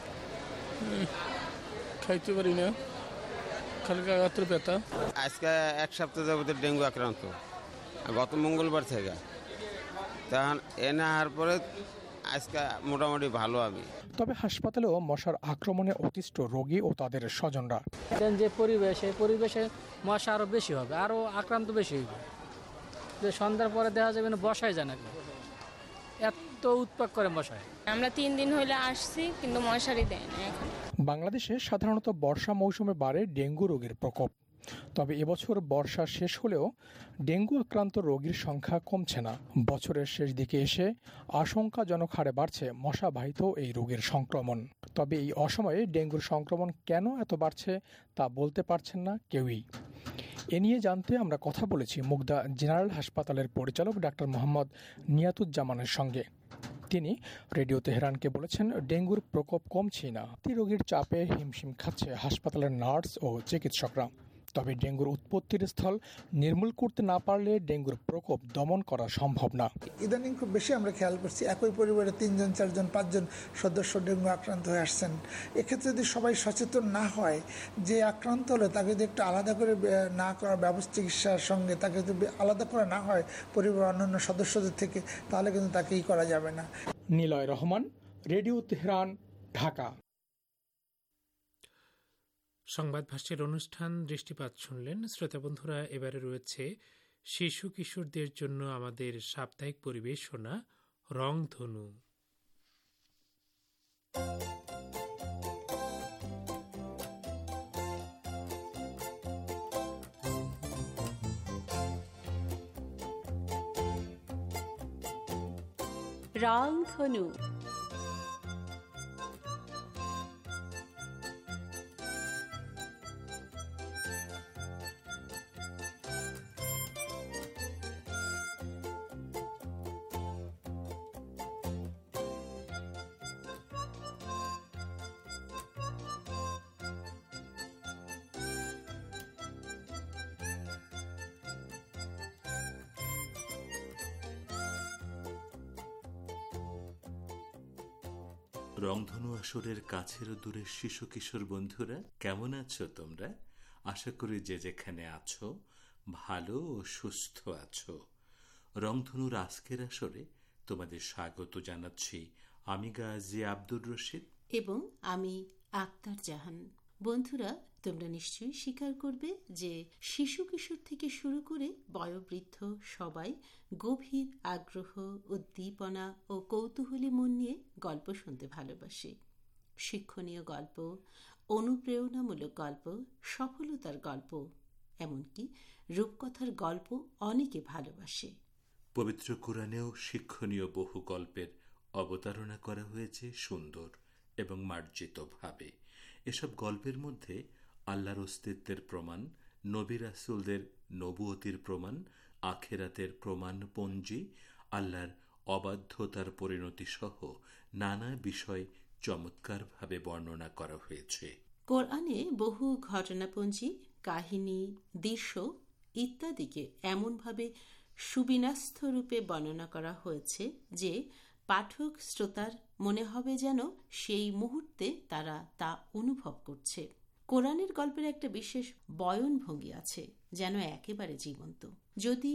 K: খাইতে পারি না, হালকা গাত্র ব্যথা।
L: আজকে এক সপ্তাহ যাবত ডেঙ্গু আক্রান্ত, গত মঙ্গলবার থেকে। তখন এনে আসার পরে আজকে মোটামুটি ভালো আমি।
E: তবে হাসপাতালেও মশার আক্রমণে অতিষ্ঠ রোগী ও তাদের স্বজনরা।
M: যে পরিবেশ, এই পরিবেশে মশা আরো বেশি হবে, আরো আক্রান্ত বেশি হবে। যে সন্ধ্যার পরে দেখা যাবে না, বসায় যায় না, এত উৎপাত করে মশায়।
N: আমরা তিন দিন হইলে আসছি, কিন্তু মশারি দেয় না এখন।
E: বাংলাদেশে সাধারণত বর্ষা মৌসুমে বাড়ে ডেঙ্গু রোগের প্রকোপ। তবে এবছর বর্ষা শেষ হলেও ডেঙ্গু আক্রান্ত রোগীর সংখ্যা কমছে না। বছরের শেষ দিকে এসে আশঙ্কাজনক হারে বাড়ছে মশাবাহিত এই রোগের সংক্রমণ। তবে এই অসময়ে ডেঙ্গুর সংক্রমণ কেন এত বাড়ছে তা বলতে পারছেন না কেউই। এ নিয়ে জানতে আমরা কথা বলেছি মুগদা জেনারেল হাসপাতালের পরিচালক ডাক্তার মোহাম্মদ নিয়াতুজ্জামানের সঙ্গে। তিনি রেডিও তেহরানকে বলেছেন, ডেঙ্গুর প্রকোপ কমছেই না। রোগীর চাপে হিমশিম খাচ্ছে হাসপাতালের নার্স ও চিকিৎসকরা। তবে ডেঙ্গুর উৎপত্তির স্থল নির্মূল করতে না পারলে ডেঙ্গুর প্রকোপ দমন করা সম্ভব না।
O: ইদানিং খুব বেশি আমরা খেয়াল করছি একই পরিবারে তিনজন চারজন পাঁচজন সদস্য ডেঙ্গু আক্রান্ত হয়ে আসছেন। এক্ষেত্রে যদি সবাই সচেতন না হয়, যে আক্রান্ত হলে তাকে যদি একটু আলাদা করে না করার ব্যবস্থা, চিকিৎসার সঙ্গে তাকে যদি আলাদা করা না হয় পরিবারের অন্যান্য সদস্যদের থেকে, তাহলে কিন্তু তাকেই করা যাবে না।
E: Nilay Rahman, radio Tehran, Dhaka.
I: সংবাদ ভাষ্যের অনুষ্ঠান দৃষ্টিপাত শুনলেন। শ্রোতা বন্ধুরা, এবারে রয়েছে শিশু কিশোরদের জন্য আমাদের সাপ্তাহিক পরিবেশনা রংধনু।
J: রংধনু।
P: রংধনু আসরের কাছের ও দূরের শিশু কিশোর বন্ধুরা, কেমন আছো তোমরা? আশা করি যে যেখানে আছো ভালো ও সুস্থ আছো। রংধনুর আজকের আসরে তোমাদের স্বাগত জানাচ্ছি আমি গাজী আব্দুর রশিদ
J: এবং আমি আক্তার জাহান। বন্ধুরা, তোমরা নিশ্চয়ই স্বীকার করবে যে শিশু কিশোর থেকে শুরু করে বয়োবৃদ্ধ সবাই গভীর আগ্রহ, উদ্দীপনা ও কৌতূহলী মন নিয়ে গল্প শুনতে ভালোবাসে। শিক্ষণীয় গল্প, অনুপ্রেরণামূলক গল্প, সফলতার গল্প, এমনকি রূপকথার গল্প অনেকে ভালোবাসে।
P: পবিত্র কোরআনেও শিক্ষণীয় বহু গল্পের অবতারণা করা হয়েছে সুন্দর এবং মার্জিত ভাবে। এসব গল্পের মধ্যে আল্লাহর অস্তিত্বের প্রমাণ, নবী রাসূলদের নবুয়তির প্রমাণ, আখিরাতের প্রমাণপঞ্জি, আল্লাহর অবাধ্যতার পরিণতি সহ নানা বিষয় চমৎকারভাবে বর্ণনা করা হয়েছে।
J: কোরআনে বহু ঘটনাপঞ্জি, কাহিনী, দৃশ্য ইত্যাদিকে এমনভাবে সুবিন্যস্ত রূপে বর্ণনা করা হয়েছে যে পাঠক শ্রোতার মনে হবে যেন সেই মুহূর্তে তারা তা অনুভব করছে। কোরআনের গল্পের একটা বিশেষ বয়নভঙ্গি আছে, যেন একেবারে জীবন্ত। যদি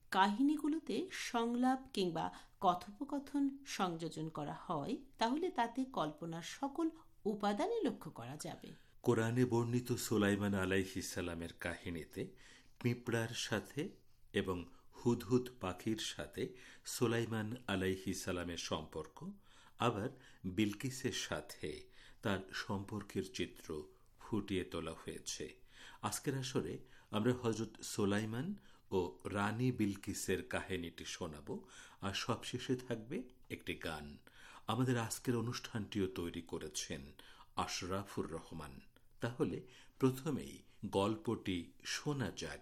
J: কাহিনীগুলোতে সংলাপ কিংবা কথোপকথন সংযোজন করা হয় তাহলে তাতে কল্পনার সকল উপাদানই লক্ষ্য করা যাবে।
P: কোরআনে বর্ণিত সুলাইমান আলাইহিস সালামের কাহিনীতে পিঁপড়ার সাথে এবং হুদহুদ পাখির সাথে সুলাইমান আলাইহিস সালামের সম্পর্ক, আবার বিলকিসের সাথে তার সম্পর্কের চিত্র ফুটিয়ে তোলা হয়েছে। আজকের আসরে আমরা হযরত সুলাইমান ও রানী বিলকিসের কাহিনীটি শোনাব, আর সবশেষে থাকবে একটি গান। আমাদের আজকের অনুষ্ঠানটিও তৈরি করেছেন আশরাফুর রহমান। তাহলে প্রথমেই গল্পটি শোনা যাক।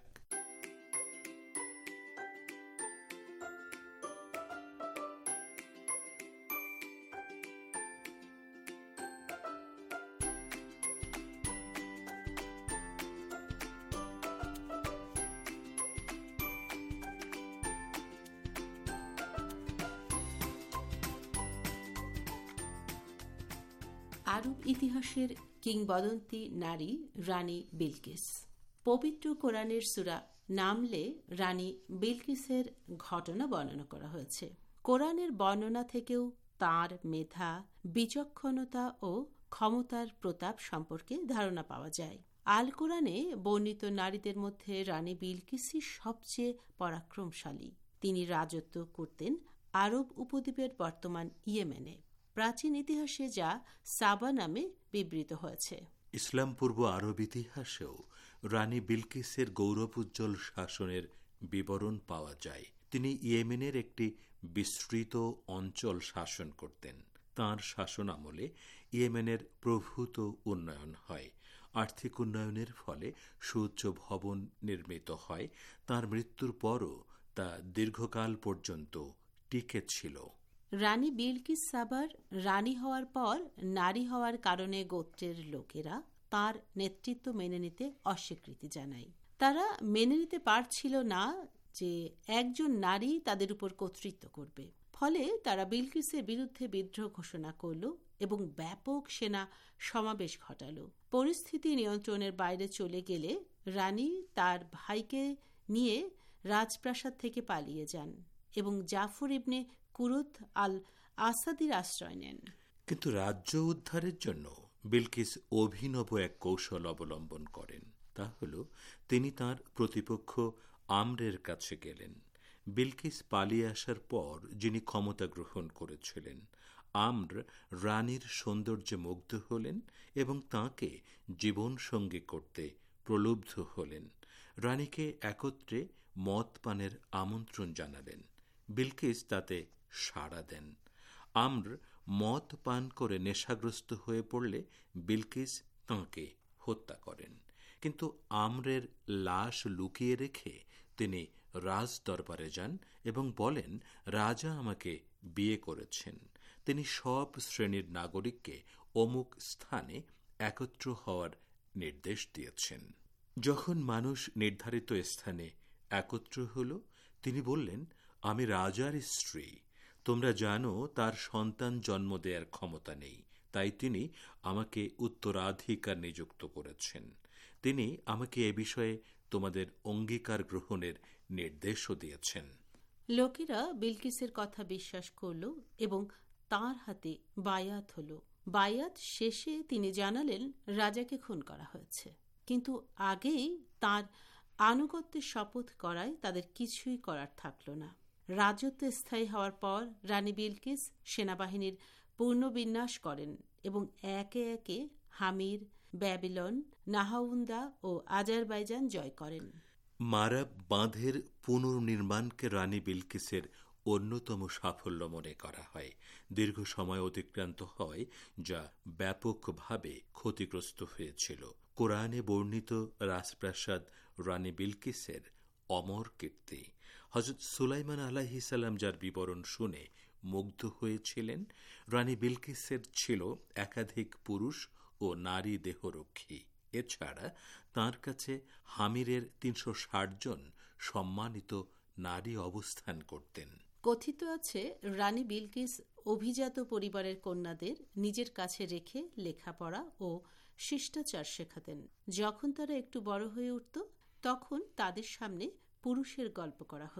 J: আরব ইতিহাসের কিংবদন্তি নারী রানী বিলকিস। পবিত্র কোরআনের সূরা নামলে রানী বিলকিসের ঘটনা বর্ণনা করা হয়েছে। কোরআনের বর্ণনা থেকেও তার মেধা, বিচক্ষণতা ও ক্ষমতার প্রতাপ সম্পর্কে ধারণা পাওয়া যায়। আল কোরআনে বর্ণিত নারীদের মধ্যে রানী বিলকিসই সবচেয়ে পরাক্রমশালী। তিনি রাজত্ব করতেন আরব উপদ্বীপের বর্তমান ইয়েমেনে। প্রাচীন ইতিহাসে যা সাবা নামে বিবৃত হয়েছে।
P: ইসলাম পূর্ব আরব ইতিহাসেও রানী বিলকিসের গৌরবোজ্জ্বল শাসনের বিবরণ পাওয়া যায়। তিনি ইয়েমেনের একটি বিস্তৃত অঞ্চল শাসন করতেন। তাঁর শাসন আমলে ইয়েমেনের প্রভূত উন্নয়ন হয়। আর্থিক উন্নয়নের ফলে সুউচ্চ ভবন নির্মিত হয়। তাঁর মৃত্যুর পরও তা দীর্ঘকাল পর্যন্ত টিকে ছিল।
J: রানী বিলকিস সাবার রানী হওয়ার পর নারী হওয়ার কারণে গোত্রের লোকেরা তার নেতৃত্ব মেনে নিতে অস্বীকৃতি জানায়। তারা মেনে নিতে পারছিল না যে একজন নারী তাদের উপর কর্তৃত্ব করবে। ফলে তারা বিলকিসের বিরুদ্ধে বিদ্রোহ ঘোষণা করল এবং ব্যাপক সেনা সমাবেশ ঘটালো। পরিস্থিতি নিয়ন্ত্রণের বাইরে চলে গেলে রানী তার ভাইকে নিয়ে রাজপ্রাসাদ থেকে পালিয়ে যান এবং জাফর ইবনে কুরুত আল আসাদির আশ্রয় নেন।
P: কিন্তু রাজ্য উদ্ধারের জন্য বিলকিস অভিনব এক কৌশল অবলম্বন করেন। তা হল, তিনি তাঁর প্রতিপক্ষ আমরের কাছে গেলেন। বিলকিস পালিয়ে আসার পর যিনি ক্ষমতা গ্রহণ করেছিলেন, আমর রানীর সৌন্দর্যে মুগ্ধ হলেন এবং তাঁকে জীবন সঙ্গী করতে প্রলুব্ধ হলেন। রানীকে একত্রে মদ পানের আমন্ত্রণ জানালেন। বিলকিস তাতে সাড়া দেন। আমর মদ পান করে নেশাগ্রস্ত হয়ে পড়লে বিলকিস তাঁকে হত্যা করেন। কিন্তু আমরের লাশ লুকিয়ে রেখে তিনি রাজ দরবারে যান এবং বলেন, রাজা আমাকে বিয়ে করেছেন। তিনি সব শ্রেণীর নাগরিককে অমুক স্থানে একত্র হওয়ার নির্দেশ দিয়েছেন। যখন মানুষ নির্ধারিত স্থানে একত্র হল, তিনি বললেন, আমি রাজার স্ত্রী। তোমরা জানো তার সন্তান জন্ম দেওয়ার ক্ষমতা নেই, তাই তিনি আমাকে উত্তরাধিকার নিযুক্ত করেছেন। তিনি আমাকে এ বিষয়ে তোমাদের অঙ্গীকার গ্রহণের নির্দেশও দিয়েছেন।
J: লোকেরা বিলকিসের কথা বিশ্বাস করল এবং তার হাতে বায়াত হল। বায়াত শেষে তিনি জানালেন রাজাকে খুন করা হয়েছে, কিন্তু আগেই তার আনুগত্যের শপথ করায় তাদের কিছুই করার থাকল না। রাজত্ব স্থায়ী হওয়ার পর রানী বিলকিস সেনাবাহিনীর পুনর্বিন্যাস করেন এবং একে একে হামির, ব্যাবিলন, নাহাউন্দা ও আজারবাইজান জয় করেন।
P: মারাব বাঁধের পুনর্নির্মাণকে রানী বিলকিসের অন্যতম সাফল্য মনে করা হয়। দীর্ঘ সময় অতিক্রান্ত হয়, যা ব্যাপকভাবে ক্ষতিগ্রস্ত হয়েছিল। কোরআনে বর্ণিত রাজপ্রাসাদ রানী বিলকিসের অমর কীর্তি। হযরত সুলাইমান আলাইহিস সালাম যার বিবরণ শুনে মুগ্ধ হয়েছিলেন। রানী বিলকিসের ছিল একাধিক পুরুষ ও নারী দেহরক্ষী। এছাড়া তাঁর কাছে হামিরের তিনশো ষাট জন সম্মানিত নারী অবস্থান করতেন।
J: কথিত আছে, রানী বিলকিস অভিজাত পরিবারের কন্যাদের নিজের কাছে রেখে লেখাপড়া ও শিষ্টাচার শেখাতেন। যখন তারা একটু বড় হয়ে উঠত, তখন তাদের সামনে পুরুষের গল্প করা হতো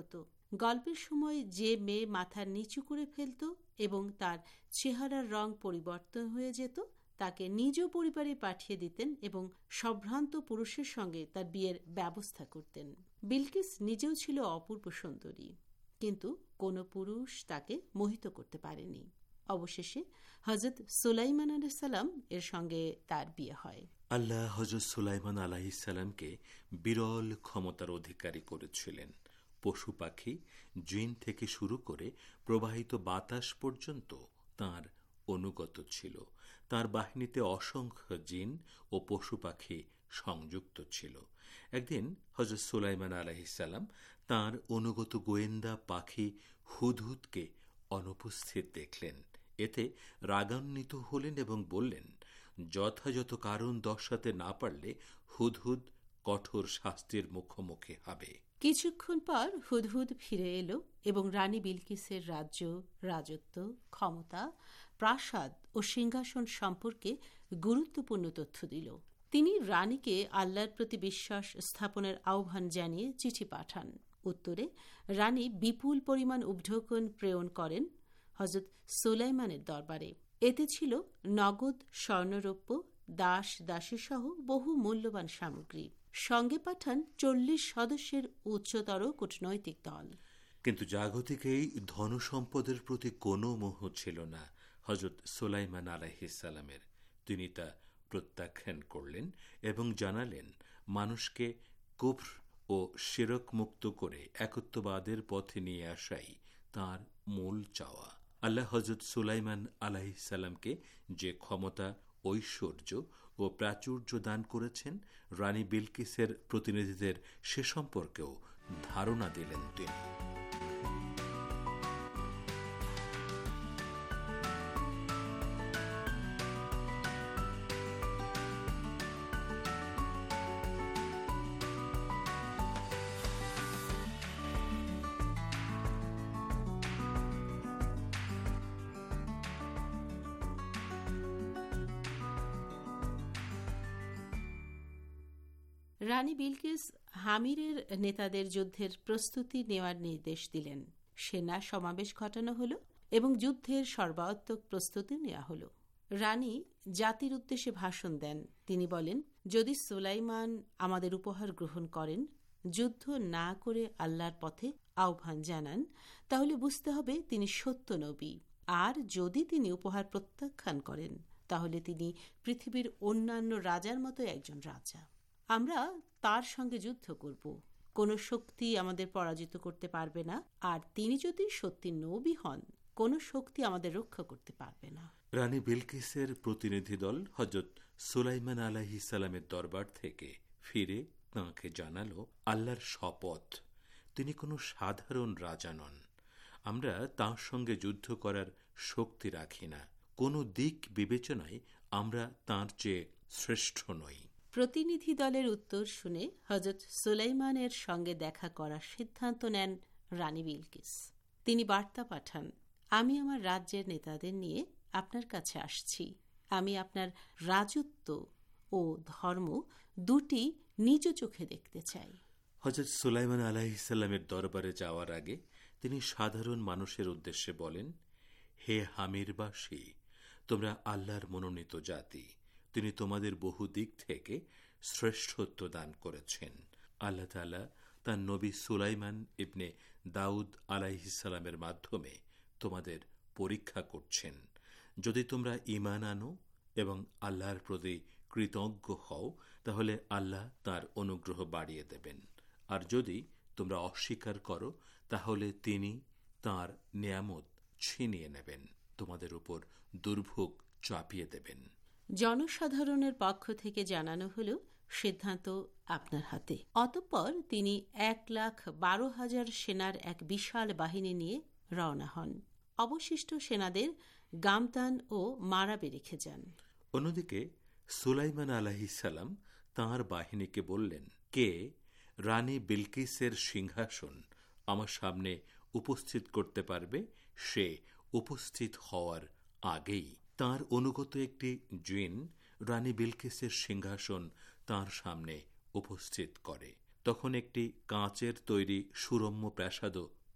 J: গল্পের সময় যে মেয়ে মাথা নিচু করে ফেলত এবং তার চেহারার রং পরিবর্তন হয়ে যেত তাকে নিজ পরিবারে পাঠিয়ে দিতেন এবং সম্ভ্রান্ত পুরুষের সঙ্গে তার বিয়ের ব্যবস্থা করতেন। বিলকিস নিজেও ছিল অপূর্ব সুন্দরী, কিন্তু কোনো পুরুষ তাকে মোহিত করতে পারেনি। অবশেষে হযরত সুলাইমান আলাইহিস সালাম এর সঙ্গে তার বিয়ে হয়।
P: আল্লাহ হযরত সুলাইমান আলাইহিস সালামকে বিরল ক্ষমতার অধিকারী করেছিলেন। পশু পাখি, জিন থেকে শুরু করে প্রবাহিত বাতাস পর্যন্ত তাঁর অনুগত ছিল। তার বাহিনীতে অসংখ্য জিন ও পশু পাখি সংযুক্ত ছিল। একদিন হযরত সুলাইমান আলাইহিস সালাম তাঁর অনুগত গোয়েন্দা পাখি হুদহুদকে অনুপস্থিত দেখলেন। এতে রাগান্বিত হলেন এবং বললেন, যথাযথ কারণ দর্শাতে না পারলে হুদহুদ কঠোর শাস্তির মুখোমুখি হবে।
J: কিছুক্ষণ পর হুদহুদ ফিরে এলো এবং রানী বিলকিসের রাজ্য, রাজত্ব, ক্ষমতা, প্রাসাদ ও সিংহাসন সম্পর্কে গুরুত্বপূর্ণ তথ্য দিল। তিনি রানীকে আল্লাহর প্রতি বিশ্বাস স্থাপনের আহ্বান জানিয়ে চিঠি পাঠান। উত্তরে রানী বিপুল পরিমাণ উপঢৌকন প্রেরণ করেন হযরত সুলাইমানের দরবারে। এতে ছিল নগদ, স্বর্ণরৌপ্য, দাস দাসী সহ বহু মূল্যবান সামগ্রী। সঙ্গে পাঠান চল্লিশ সদস্যের উচ্চতর কূটনৈতিক দল।
P: কিন্তু জাগতিক এই ধনসম্পদের প্রতি কোনো মোহ ছিল না হযরত সুলাইমান আলাইহিস সালামের। তিনি তা প্রত্যাখ্যান করলেন এবং জানালেন, মানুষকে কুফর ও শিরক মুক্ত করে একত্ববাদের পথে নিয়ে আসাই তার মূল চাওয়া। আল্লাহ হযরত সুলাইমান আলাইহিস সালামকে যে ক্ষমতা, ঐশ্বর্য ও প্রাচুর্য দান করেছেন, রানী বিলকিসের প্রতিনিধিদের সে সম্পর্কেও ধারণা দিলেন তিনি।
J: রানী বিলকিস হামিরের নেতাদের যুদ্ধের প্রস্তুতি নেওয়ার নির্দেশ দিলেন। সেনা সমাবেশ ঘটানো হল এবং যুদ্ধের সর্বাত্মক প্রস্তুতি নেওয়া হল। রানী জাতির উদ্দেশ্যে ভাষণ দেন। তিনি বলেন, যদি সুলাইমান আমাদের উপহার গ্রহণ করেন, যুদ্ধ না করে আল্লাহর পথে আহ্বান জানান, তাহলে বুঝতে হবে তিনি সত্য নবী। আর যদি তিনি উপহার প্রত্যাখ্যান করেন, তাহলে তিনি পৃথিবীর অন্যান্য রাজার মতো একজন রাজা। আমরা তার সঙ্গে যুদ্ধ করব। কোন শক্তি আমাদের পরাজিত করতে পারবে না। আর তিনি যদি সত্যি নবী হন, কোন শক্তি আমাদের রক্ষা করতে পারবে না।
P: রানী বিলকিসের প্রতিনিধি দল হযরত সুলাইমান আলাইহিস সালামের দরবার থেকে ফিরে তাঁকে জানালো, আল্লাহর শপথ, তিনি কোনো সাধারণ রাজা নন। আমরা তাঁর সঙ্গে যুদ্ধ করার শক্তি রাখি না। কোনো দিক বিবেচনায় আমরা তাঁর চেয়ে শ্রেষ্ঠ নই।
J: প্রতিনিধি দলের উত্তর শুনে হযরত সুলাইমানের সঙ্গে দেখা করার সিদ্ধান্ত নেন রানী বিলকিস। তিনি বার্তা পাঠান, আমি আমার রাজ্যের নেতাদের নিয়ে আপনার কাছে আসছি। আমি আপনার রাজত্ব ও ধর্ম দুটি নিজ চোখে দেখতে চাই।
P: হযরত সুলাইমান আলাইহিস সালামের দরবারে যাওয়ার আগে তিনি সাধারণ মানুষের উদ্দেশ্যে বলেন, হে হামিরবাসী, তোমরা আল্লাহর মনোনীত জাতি। তিনি তোমাদের বহু দিক থেকে শ্রেষ্ঠত্ব দান করেছেন। আল্লাহ তাআলা তাঁর নবী সুলাইমান ইবনে দাউদ আলাইহিস সালামের মাধ্যমে তোমাদের পরীক্ষা করছেন। যদি তোমরা ঈমান আনো এবং আল্লাহর প্রতি কৃতজ্ঞ হও, তাহলে আল্লাহ তার অনুগ্রহ বাড়িয়ে দেবেন। আর যদি তোমরা অস্বীকার করো, তাহলে তিনি তার নিয়ামত ছিনিয়ে নেবেন, তোমাদের উপর দুর্ভোগ চাপিয়ে দেবেন।
J: জনসাধারণের পক্ষ থেকে জানানো হল, সিদ্ধান্ত আপনার হাতে। অতঃপর তিনি এক লাখ বারো হাজার সেনার এক বিশাল বাহিনী নিয়ে রওনা হন। অবশিষ্ট সেনাদের গামতান ও মারাবে রেখে যান।
P: অন্যদিকে সুলাইমান আলাইহিস সালাম তাঁর বাহিনীকে বললেন, কে রানী বিলকিসের সিংহাসন আমার সামনে উপস্থিত করতে পারবে, সে উপস্থিত হওয়ার আগেই তাঁর অনুগত একটি জিন রানী বিলকিসের সিংহাসন তাঁর সামনে উপস্থিত করে। তখন একটি কাঁচের তৈরি সুরম্য প্রাসাদও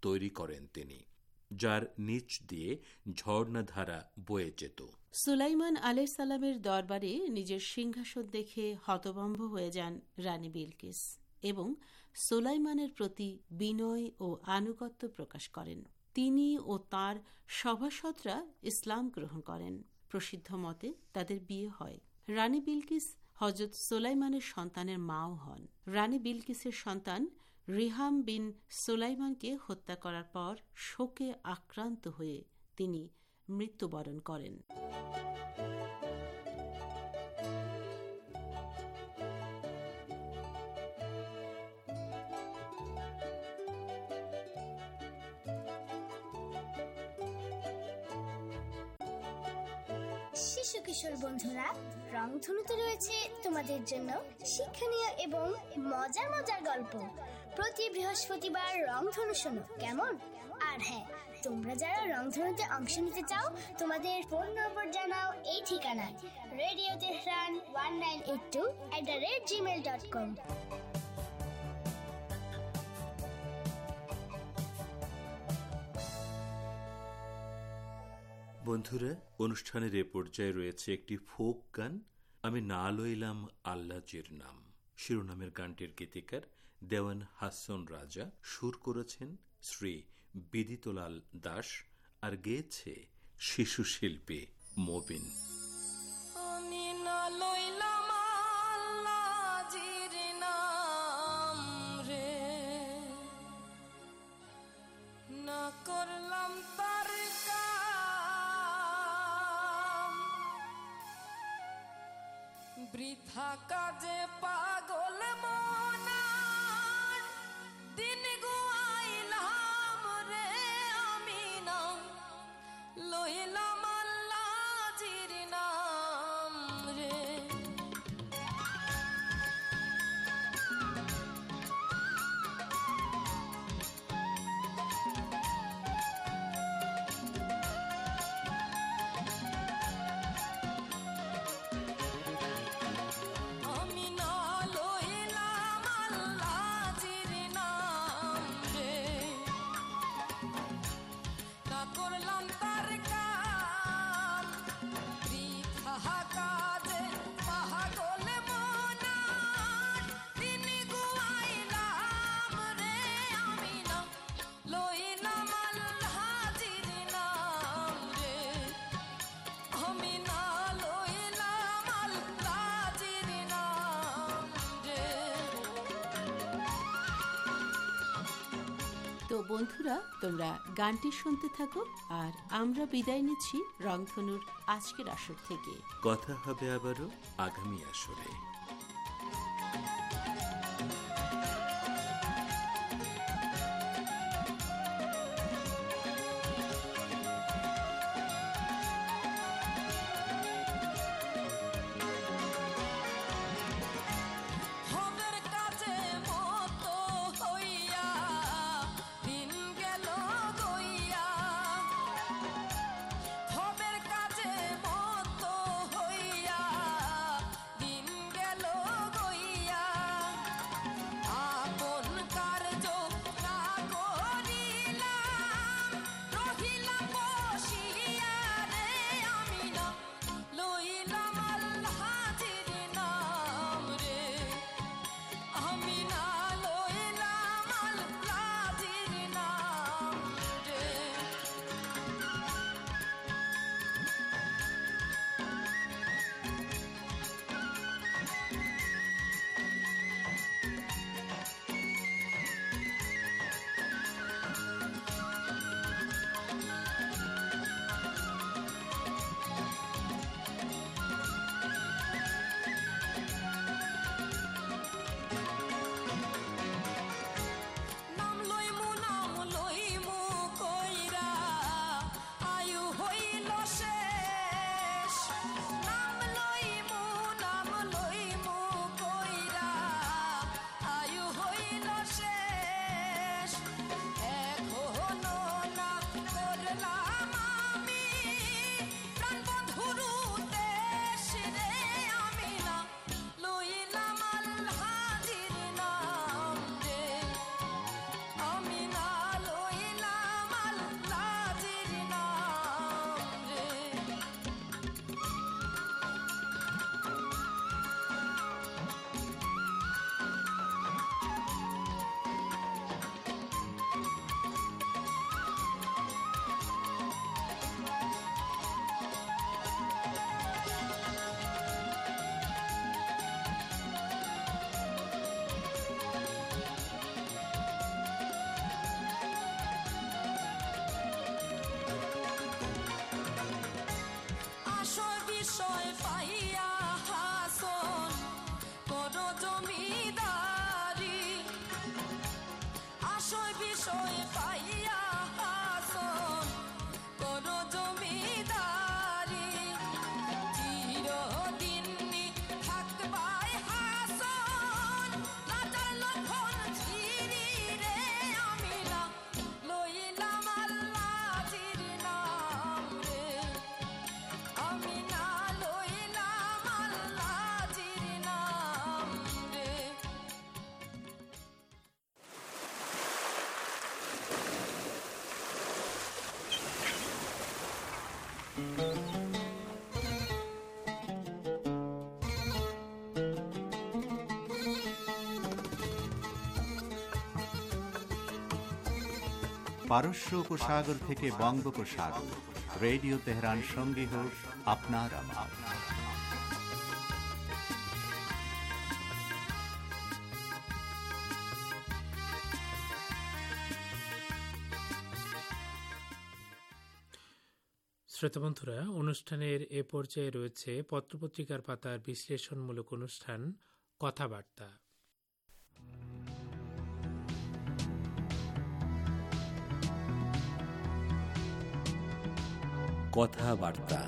P: তৈরি করেন তিনি, যার নিচ দিয়ে ঝর্ণাধারা বয়ে যেত।
J: সুলাইমান আলাইহিসসালামের দরবারে নিজের সিংহাসন দেখে হতভম্ব হয়ে যান রানী বিলকিস এবং সুলাইমানের প্রতি বিনয় ও আনুগত্য প্রকাশ করেন। তিনি ও তার সভাসদরা ইসলাম গ্রহণ করেন। প্রসিদ্ধ মতে তাদের বিয়ে হয়। রানী বিলকিস হযরত সুলাইমানের সন্তানের মাও হন। রানী বিলকিসের সন্তান রিহাম বিন সুলাইমানকে হত্যা করার পর শোকে আক্রান্ত হয়ে তিনি মৃত্যুবরণ করেন।
Q: শিশু কিশোর বন্ধুরা, রংধনুতে রয়েছে তোমাদের জন্য শিক্ষণীয় এবং মজার মজার গল্প। প্রতি বৃহস্পতিবার রংধনু শোনো, কেমন? আর হ্যাঁ, তোমরা যারা রংধনুতে অংশ নিতে চাও, তোমাদের ফোন নম্বর জানাও এই ঠিকানায় radio Tehran one nine eight two at the rate Gmail dot com.
P: বন্ধুরা, অনুষ্ঠানের এ পর্যায়ে রয়েছে একটি ফোক গান, আমি না লইলাম আল্লাহজির নাম। শিরোনামের গানটির গীতিকার দেওয়ান হাসান রাজা, সুর করেছেন শ্রী বিদিতলাল দাস, আর গেয়েছে শিশু শিল্পী মবিন।
R: আমি না লইলাম আল্লাহজির নাম রে, না করলাম তার বৃথা কাজে পাগল মনার দিন গুয়াইলাম রে, আমি না লইলাম আল্লাহজির নাম রে।
J: তো বন্ধুরা, তোমরা গানটি শুনতে থাকো আর আমরা বিদায় নিচ্ছি রংধনুর আজকের আসর থেকে।
P: কথা হবে আবারও আগামী আসরে।
R: গেল আশ্রয় পাইয়া হাসন করো জমিদারি চিরদিন থাকবাই হাসন রাজার লক্ষণ ঝিরি রে আমি না লইলাম আল্লাহর নাম রে আমি না লইলাম আল্লাহর নাম রে।
B: পারস্য উপসাগর থেকে বঙ্গোপসাগর, রেডিও তেহরান সঙ্গী হোক আপনার আমার।
I: শ্রোতাবন্ধুরা, অনুষ্ঠানের এ পর্যায়ে রয়েছে পত্রপত্রিকার পাতার বিশ্লেষণমূলক অনুষ্ঠান কথাবার্তা।
S: কথাবার্তা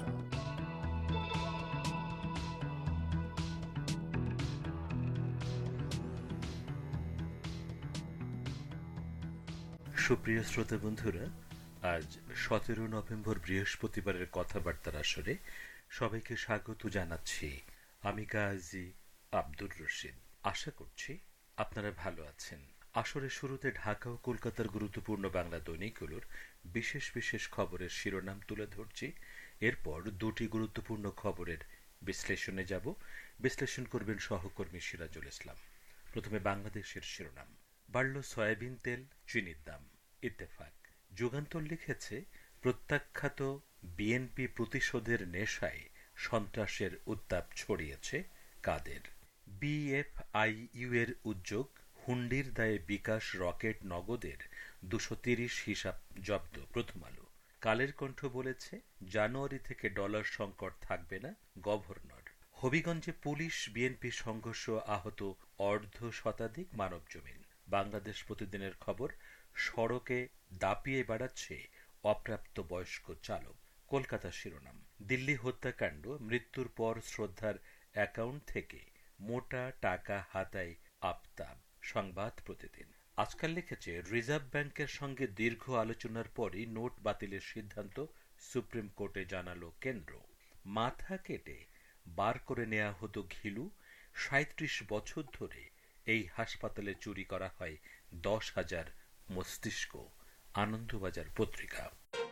P: সুপ্রিয় শ্রোতা বন্ধুরা, আজ সতেরো নভেম্বর বৃহস্পতিবারের কথাবার্তার আসরে সবাইকে স্বাগত জানাচ্ছি। আমি গাজী আব্দুর রশিদ। আশা করছি আপনারা ভালো আছেন। আসরের শুরুতে ঢাকা ও কলকাতার গুরুত্বপূর্ণ বাংলা দৈনিকগুলোর বিশেষ বিশেষ খবরের শিরোনাম তুলে ধরছি। এরপর দুটি গুরুত্বপূর্ণ খবরের বিশ্লেষণে যাব। বিশ্লেষণ করবেন সহকর্মী সিরাজুল ইসলাম। প্রথমে বাংলাদেশের শিরোনাম। বাড়ল সয়াবিন তেল, চিনির দাম। ইত্তেফাক। যুগান্তর লিখেছে, প্রত্যাখ্যাত বিএনপি প্রতিশোধের নেশায় সন্ত্রাসের উত্তাপ ছড়িয়েছে কাদের। বিএফআইইউ এর উদ্যোগ, হুন্ডির দায়ে বিকাশ রকেট নগদের দুশো তিরিশ হিসাব জব্দ। প্রথম আলো। কালের কণ্ঠ বলেছে, জানুয়ারি থেকে ডলার সংকট থাকবে না, গভর্নর। হবিগঞ্জে পুলিশ বিএনপি সংঘর্ষ, আহত অর্ধ শতাধিক। মানব জমিন। বাংলাদেশ প্রতিদিনের খবর, সড়কে দাপিয়ে বেড়াচ্ছে অপ্রাপ্ত বয়স্ক চালক। কলকাতা শিরোনাম। দিল্লি হত্যাকাণ্ড, মৃত্যুর পর শ্রদ্ধার অ্যাকাউন্ট থেকে মোটা টাকা হাতায় আফতাব। সংবাদ প্রতিদিন। আজকাল লিখেছে, রিজার্ভ ব্যাংকের সঙ্গে দীর্ঘ আলোচনার পরই নোট বাতিলের সিদ্ধান্ত সুপ্রিম কোর্টে জানালো কেন্দ্র। মাথা কেটে বার করে নেওয়া হতো ঘিলু। সাঁত্রিশ বছর ধরে এই হাসপাতালে চুরি করা হয় দশ হাজার মস্তিষ্ক। আনন্দবাজার পত্রিকা।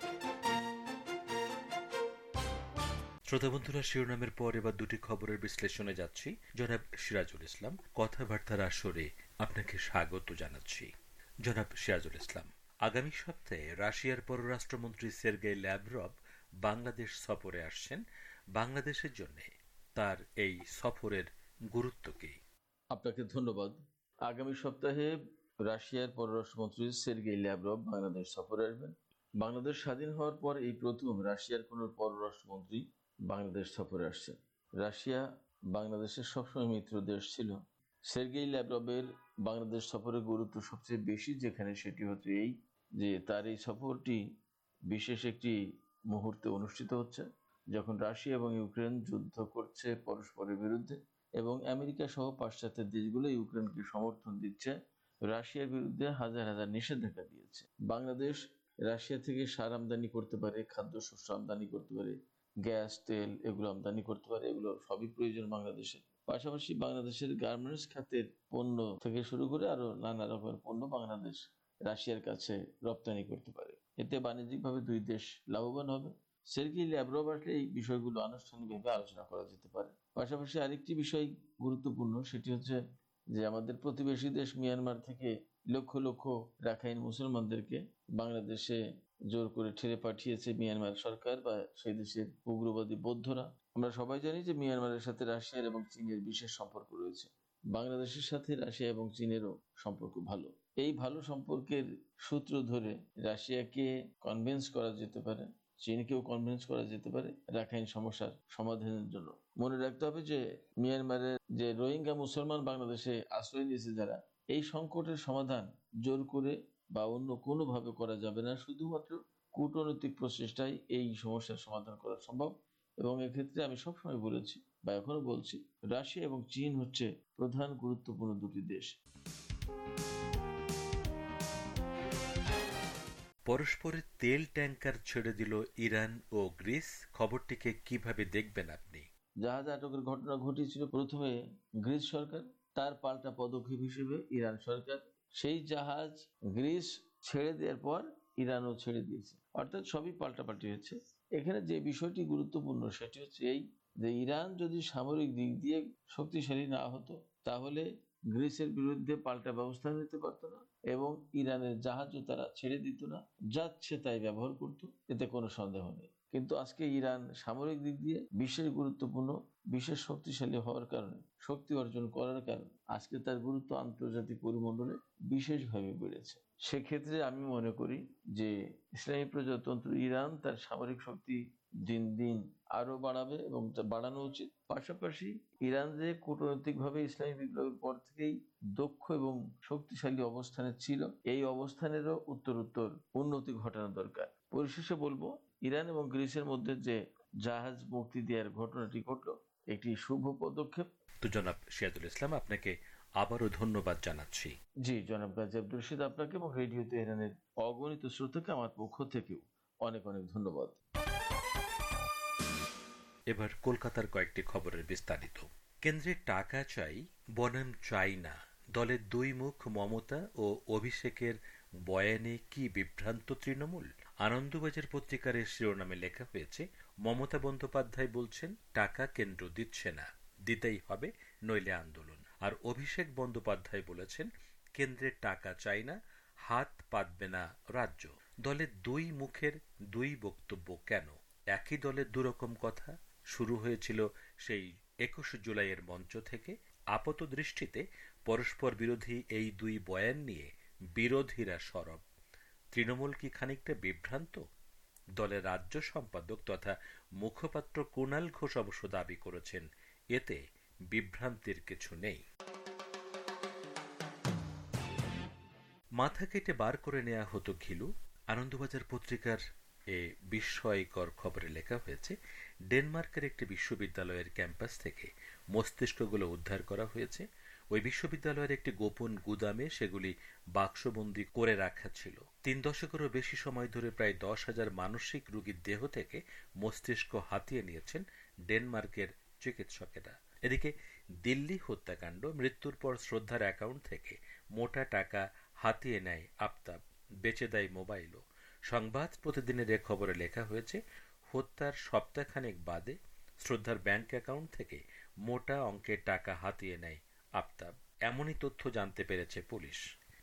P: শ্রোতাবন্ধুরা, শিরোনামের পর এবার দুটি খবরের বিশ্লেষণে যাচ্ছি। জনাব সিরাজুল ইসলাম, কথাবার্তার আসরে আপনাকে স্বাগত জানাচ্ছি। জনাব সিরাজুল ইসলাম, আগামী সপ্তাহে রাশিয়ার পররাষ্ট্রমন্ত্রী সের্গেই ল্যাভরভ বাংলাদেশ সফরে আসছেন। বাংলাদেশের জন্য তার এই সফরের গুরুত্ব কি?
T: আপনাকে ধন্যবাদ। আগামী সপ্তাহে রাশিয়ার পররাষ্ট্রমন্ত্রী সের্গেই ল্যাভরভ বাংলাদেশ সফরে আসবেন। বাংলাদেশ স্বাধীন হওয়ার পর এই প্রথম রাশিয়ার কোনো পররাষ্ট্রমন্ত্রী বাংলাদেশ সফরে আসছে। রাশিয়া বাংলাদেশের সবসময় মিত্র দেশ ছিল। সের্গেই ল্যাভরভের বাংলাদেশ সফরের গুরুত্ব সবচেয়ে বেশি, যেখানে সেটি হচ্ছে এই যে তার এই সফরটি বিশেষ একটি মুহূর্তে অনুষ্ঠিত হচ্ছে, যখন রাশিয়া এবং ইউক্রেন যুদ্ধ করছে পরস্পরের বিরুদ্ধে এবং আমেরিকা সহ পাশ্চাত্যের দেশগুলো ইউক্রেনকে সমর্থন দিচ্ছে। রাশিয়ার বিরুদ্ধে হাজার হাজার নিষেধাজ্ঞা দিয়েছে। বাংলাদেশ রাশিয়া থেকে সার আমদানি করতে পারে, খাদ্যশস্য আমদানি করতে পারে, গ্যাস, তেল এগুলো আমদানি করতে পারে। এগুলো সবই প্রয়োজন বাংলাদেশের। পাশাপাশি বাংলাদেশের গার্মেন্টস খাতের পণ্য থেকে শুরু করে আরো নানা রকমের পণ্য বাংলাদেশ রাশিয়ার কাছে রপ্তানি করতে পারে। এতে বাণিজ্যিকভাবে দুই দেশ লাভবান হবে। সের্গেই ল্যাভরভ আসলে এই বিষয়গুলো আনুষ্ঠানিকভাবে আলোচনা করা যেতে পারে। পাশাপাশি আরেকটি বিষয় গুরুত্বপূর্ণ, সেটি হচ্ছে যে আমাদের প্রতিবেশী দেশ মিয়ানমার থেকে লক্ষ লক্ষ রাখাইন মুসলমানদেরকে বাংলাদেশে জোর করে ঠেলে পাঠিয়েছে মিয়ানমার সরকার বা সেই দেশের উগ্রবাদী বৌদ্ধরা। আমরা সবাই জানি যে মিয়ানমারের সাথে রাশিয়ার এবং চীনের বিশেষ সম্পর্ক রয়েছে। বাংলাদেশের সাথে রাশিয়া এবং চীনেরও সম্পর্ক ভালো। এই ভালো সম্পর্কের সূত্র ধরে রাশিয়াকে কনভিন্স করা যেতে পারে, চীনকেও কনভিন্স করা যেতে পারে রাখাইন সমস্যার সমাধানের জন্য। মনে রাখতে হবে যে মিয়ানমারের যে রোহিঙ্গা মুসলমান বাংলাদেশে আশ্রয় নিয়েছে যারা, এই সংকটের সমাধান জোর করে বা অন্য কোনোভাবে করা যাবে না, শুধুমাত্র কূটনৈতিক প্রচেষ্টায় এই সমস্যার সমাধান করা সম্ভব। এবং এক্ষেত্রে আমি সবসময় বলেছি বা এখনো বলছি, রাশিয়া এবং চীন হচ্ছে প্রধান গুরুত্বপূর্ণ দুটি দেশ।
S: পরস্পরের তেল ট্যাঙ্কার ছেড়ে দিল ইরান ও গ্রিস, খবরটিকে কিভাবে দেখবেন আপনি?
T: জাহাজ আটকের ঘটনা ঘটেছিল প্রথমে গ্রিস সরকার, তার পাল্টা পদক্ষেপ হিসেবে ইরান সরকার সেই জাহাজ গ্রিস ছেড়ে দেওয়ার পর ইরানও ছেড়ে দিয়েছে, অর্থাৎ সবই পাল্টাপাল্টি হচ্ছে। এখানে যে বিষয়টি গুরুত্বপূর্ণ সেটি হচ্ছে এই যে ইরান যদি সামরিক দিক দিয়ে শক্তিশালী না হতো তাহলে গ্রিসের বিরুদ্ধে পাল্টা ব্যবস্থা নিতে পারতো না এবং ইরানের জাহাজও তারা ছেড়ে দিত না, যাচ্ছে তাই ব্যবহার করত, এতে কোনো সন্দেহ নেই। কিন্তু আজকে ইরান সামরিক দিক দিয়ে বিশেষ গুরুত্বপূর্ণ, বিশেষ শক্তিশালী হওয়ার কারণে, শক্তি অর্জন করার কারণে আজকে তার গুরুত্ব আন্তর্জাতিক পরিমণ্ডলে বিশেষভাবে বেড়েছে। সেক্ষেত্রে আমি মনে করি যে ইসলামী প্রজাতন্ত্র ইরান তার সামরিক শক্তি দিন দিন আরো বাড়াবে এবং তা বাড়ানো উচিত। পাশাপাশি ইরান যে কূটনৈতিকভাবে ইসলামী বিপ্লবের পর থেকেই দক্ষ এবং শক্তিশালী অবস্থানে ছিল, এই অবস্থানেরও উত্তর উত্তর উন্নতি ঘটানো দরকার। পরিশেষে বলবো, ইরান এবং গ্রিসের মধ্যে যে জাহাজ মুক্তি দেওয়ার ঘটনাটি ঘটলো একটি শুভ পদক্ষেপ।
S: তো জনাব সিরাজুল ইসলাম, আপনাকে আবারও ধন্যবাদ জানাচ্ছি।
T: জি জনাব গাজী আব্দুর রশিদ, আপনাকে এবং রেডিও তেহরানের অগণিত শ্রোতাকে আমার পক্ষ থেকেও অনেক অনেক ধন্যবাদ।
S: এবার কলকাতার কয়েকটি খবরের বিস্তারিত। কেন্দ্রের টাকা চাই বনাম চাই না, দলের দুই মুখ মমতা ও অভিষেকের বয়ানে কি বিভ্রান্ত তৃণমূল? আনন্দবাজার পত্রিকার শিরোনামে লেখা হয়েছে, মমতা বন্দ্যোপাধ্যায় বলছেন টাকা কেন্দ্র দিচ্ছে না, দিতেই হবে নইলে আন্দোলন। আর অভিষেক বন্দ্যোপাধ্যায় বলেছেন কেন্দ্রের টাকা চাই না, হাত পাতবে না রাজ্য। দলের দুই মুখের দুই বক্তব্য কেন? একই দলের দুরকম কথা। শুরু হয়েছিল সেই একুশে জুলাইয়ের মঞ্চ থেকে। আপাত দৃষ্টিতে পরস্পর বিরোধী এই দুই বয়ান নিয়ে বিরোধীরা সরব। তৃণমূল কি খানিকটা বিভ্রান্ত? দলের রাজ্য সম্পাদক তথা মুখপাত্র কুণাল ঘোষ অবশ্য দাবি করেছেন এতে বিভ্রান্তির কিছু নেই। মাথা কেটে বার করে নেওয়া হতো ঘিলু। আনন্দবাজার পত্রিকার এ বিস্ময়কর খবরে লেখা হয়েছে, ডেনমার্কের একটি বিশ্ববিদ্যালয়ের ক্যাম্পাস থেকে মস্তিষ্কগুলো উদ্ধার করা হয়েছে। ওই বিশ্ববিদ্যালয়ের একটি গোপন গুদামে সেগুলি বাক্সবন্দি করে রাখা ছিল। তিন দশকেরও বেশি সময় ধরে প্রায় দশ হাজার মানসিক রোগীর দেহ থেকে মস্তিষ্ক হাতিয়ে নিয়েছেন ডেনমার্কের চিকিৎসকেরা। এদিকে দিল্লি হত্যাকাণ্ড, মৃত্যুর পর শ্রদ্ধার অ্যাকাউন্ট থেকে মোটা টাকা হাতিয়ে নেয় আফতাব, বেচে দেয় মোবাইলও। সংবাদ প্রতিদিনের এ খবরে লেখা হয়েছে, হত্যার সপ্তাহখানেক বাদে শ্রদ্ধার ব্যাংক অ্যাকাউন্ট থেকে মোটা অঙ্কের টাকা হাতিয়ে নেয় আফতাব। এমনই তথ্য জানতে পেরেছে পুলিশ।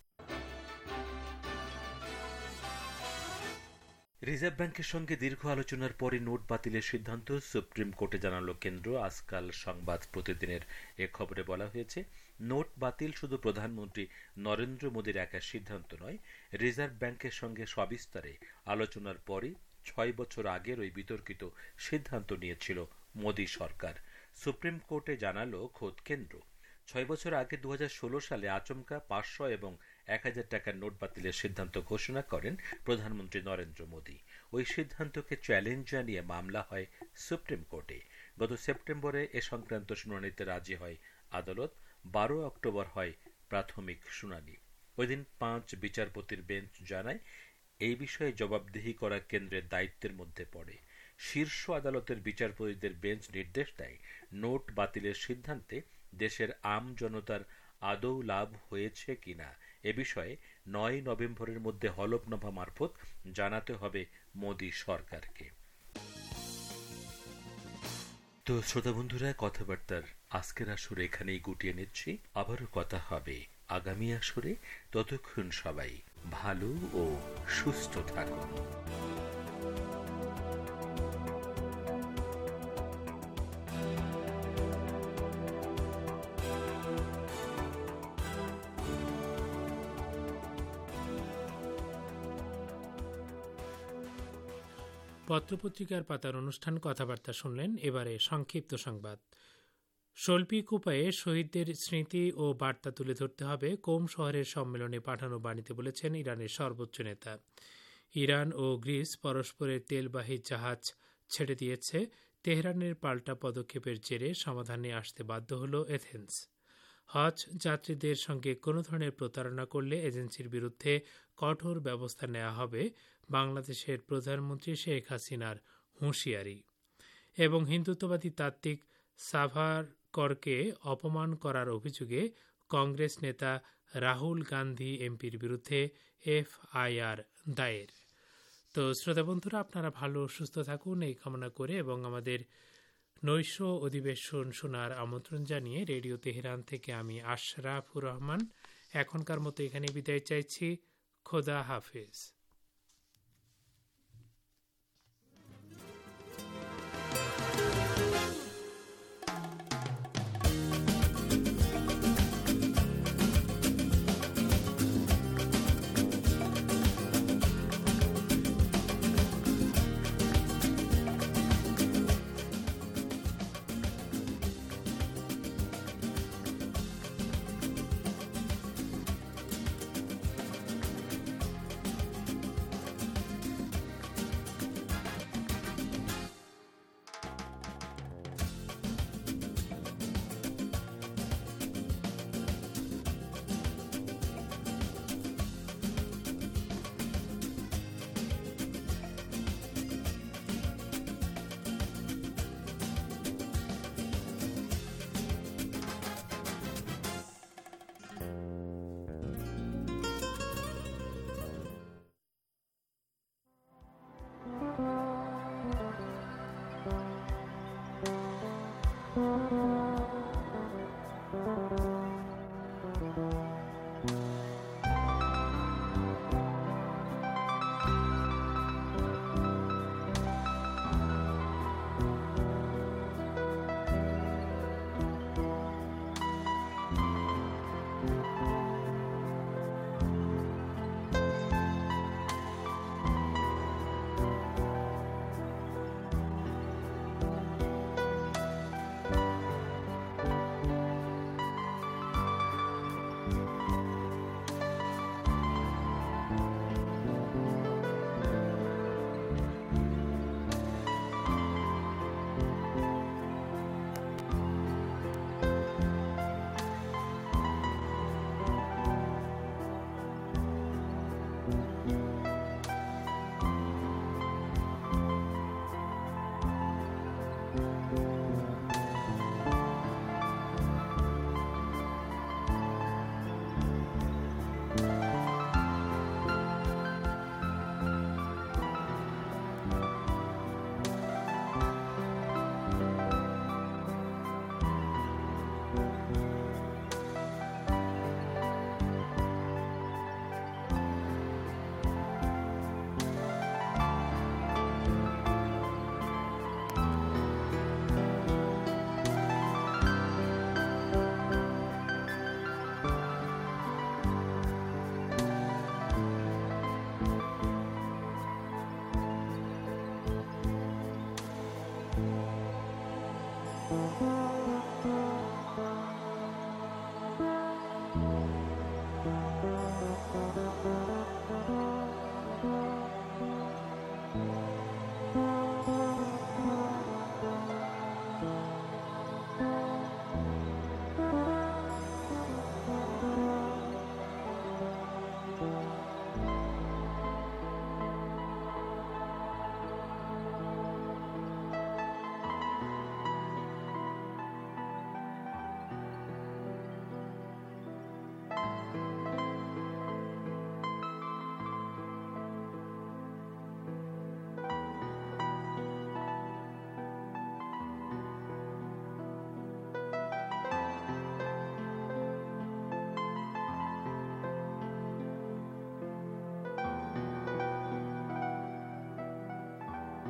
S: রিজার্ভ ব্যাংকের সঙ্গে দীর্ঘ আলোচনার পরে নোট বাতিলের সিদ্ধান্ত সুপ্রিম কোর্টে জানালো কেন্দ্র। আজকাল সংবাদ প্রতিদিনের এ খবরে বলা হয়েছে, নোট বাতিল শুধু প্রধানমন্ত্রী নরেন্দ্র মোদীর একা সিদ্ধান্ত নয়, রিজার্ভ ব্যাংকের সঙ্গে সবিস্তারে আলোচনার পরই ছয় বছর আগের ওই বিতর্কিত সিদ্ধান্ত নিয়েছিল মোদী সরকার। সুপ্রিম কোর্টে জানালো খোদ কেন্দ্র। ছয় বছর আগে দু হাজার ষোলো সালে আচমকা পাঁচশো এবং এক হাজার টাকার নোট বাতিলের সিদ্ধান্ত ঘোষণা করেন প্রধানমন্ত্রী নরেন্দ্র মোদী। ওই সিদ্ধান্তকে চ্যালেঞ্জ জানিয়ে মামলা হয় সুপ্রিম কোর্টে। গত সেপ্টেম্বরে এ সংক্রান্ত শুনানিতে রাজি হয় আদালত। বারো অক্টোবর হয় প্রাথমিক শুনানি। ওই দিন পাঁচ বিচারপতির বেঞ্চ জানায়, এই বিষয়ে জবাবদিহি করা কেন্দ্রের দায়িত্বের মধ্যে পড়ে। শীর্ষ আদালতের বিচারপতিদের বেঞ্চ নির্দেশ দেয়, নোট বাতিলের সিদ্ধান্তে দেশের আম জনতার আদৌ লাভ হয়েছে কিনা এ বিষয়ে নয় নভেম্বরের মধ্যে হলফনামা মারফত জানাতে হবে মোদী সরকারকে। তো শ্রোতা বন্ধুরা, কথাবার্তার আজকের আসরে এখানেই গুটিয়ে নিচ্ছি। আবারও কথা হবে আগামী আসরে। ততক্ষণ সবাই ভালো ও সুস্থ থাকুন।
I: পত্রপত্রিকার পাতার অনুষ্ঠান কথাবার্তা শুনলেন। এবারে সংক্ষিপ্ত সংবাদ। শৈল্পিক উপায়ে শহীদদের স্মৃতি ও বার্তা তুলে ধরতে হবে, কোম শহরের সম্মেলনে পাঠানো বাণীতে বলেছেন ইরানের সর্বোচ্চ নেতা। ইরান ও গ্রিস পরস্পরের তেলবাহী জাহাজ ছেড়ে দিয়েছে। তেহরানের পাল্টা পদক্ষেপের জেরে সমাধানে আসতে বাধ্য হল এথেন্স। হজ যাত্রীদের সঙ্গে কোনো ধরনের প্রতারণা করলে এজেন্সির বিরুদ্ধে কঠোর ব্যবস্থা নেওয়া হবে, বাংলাদেশের প্রধানমন্ত্রী শেখ হাসিনার হুঁশিয়ারি। এবং হিন্দুত্ববাদী তাত্ত্বিক সাভারকরকে অপমান করার অভিযোগে কংগ্রেস নেতা রাহুল গান্ধী এমপির বিরুদ্ধে এফআইআর দায়ের। তো শ্রোতা বন্ধুরা, আপনারা ভালো সুস্থ থাকুন এই কামনা করে এবং আমাদের নৈশ অধিবেশন শোনার আমন্ত্রণ জানিয়ে রেডিও তেহরান থেকে আমি আশরাফুর রহমান এখনকার মতো এখানে বিদায় চাইছি। খোদা হাফেজ।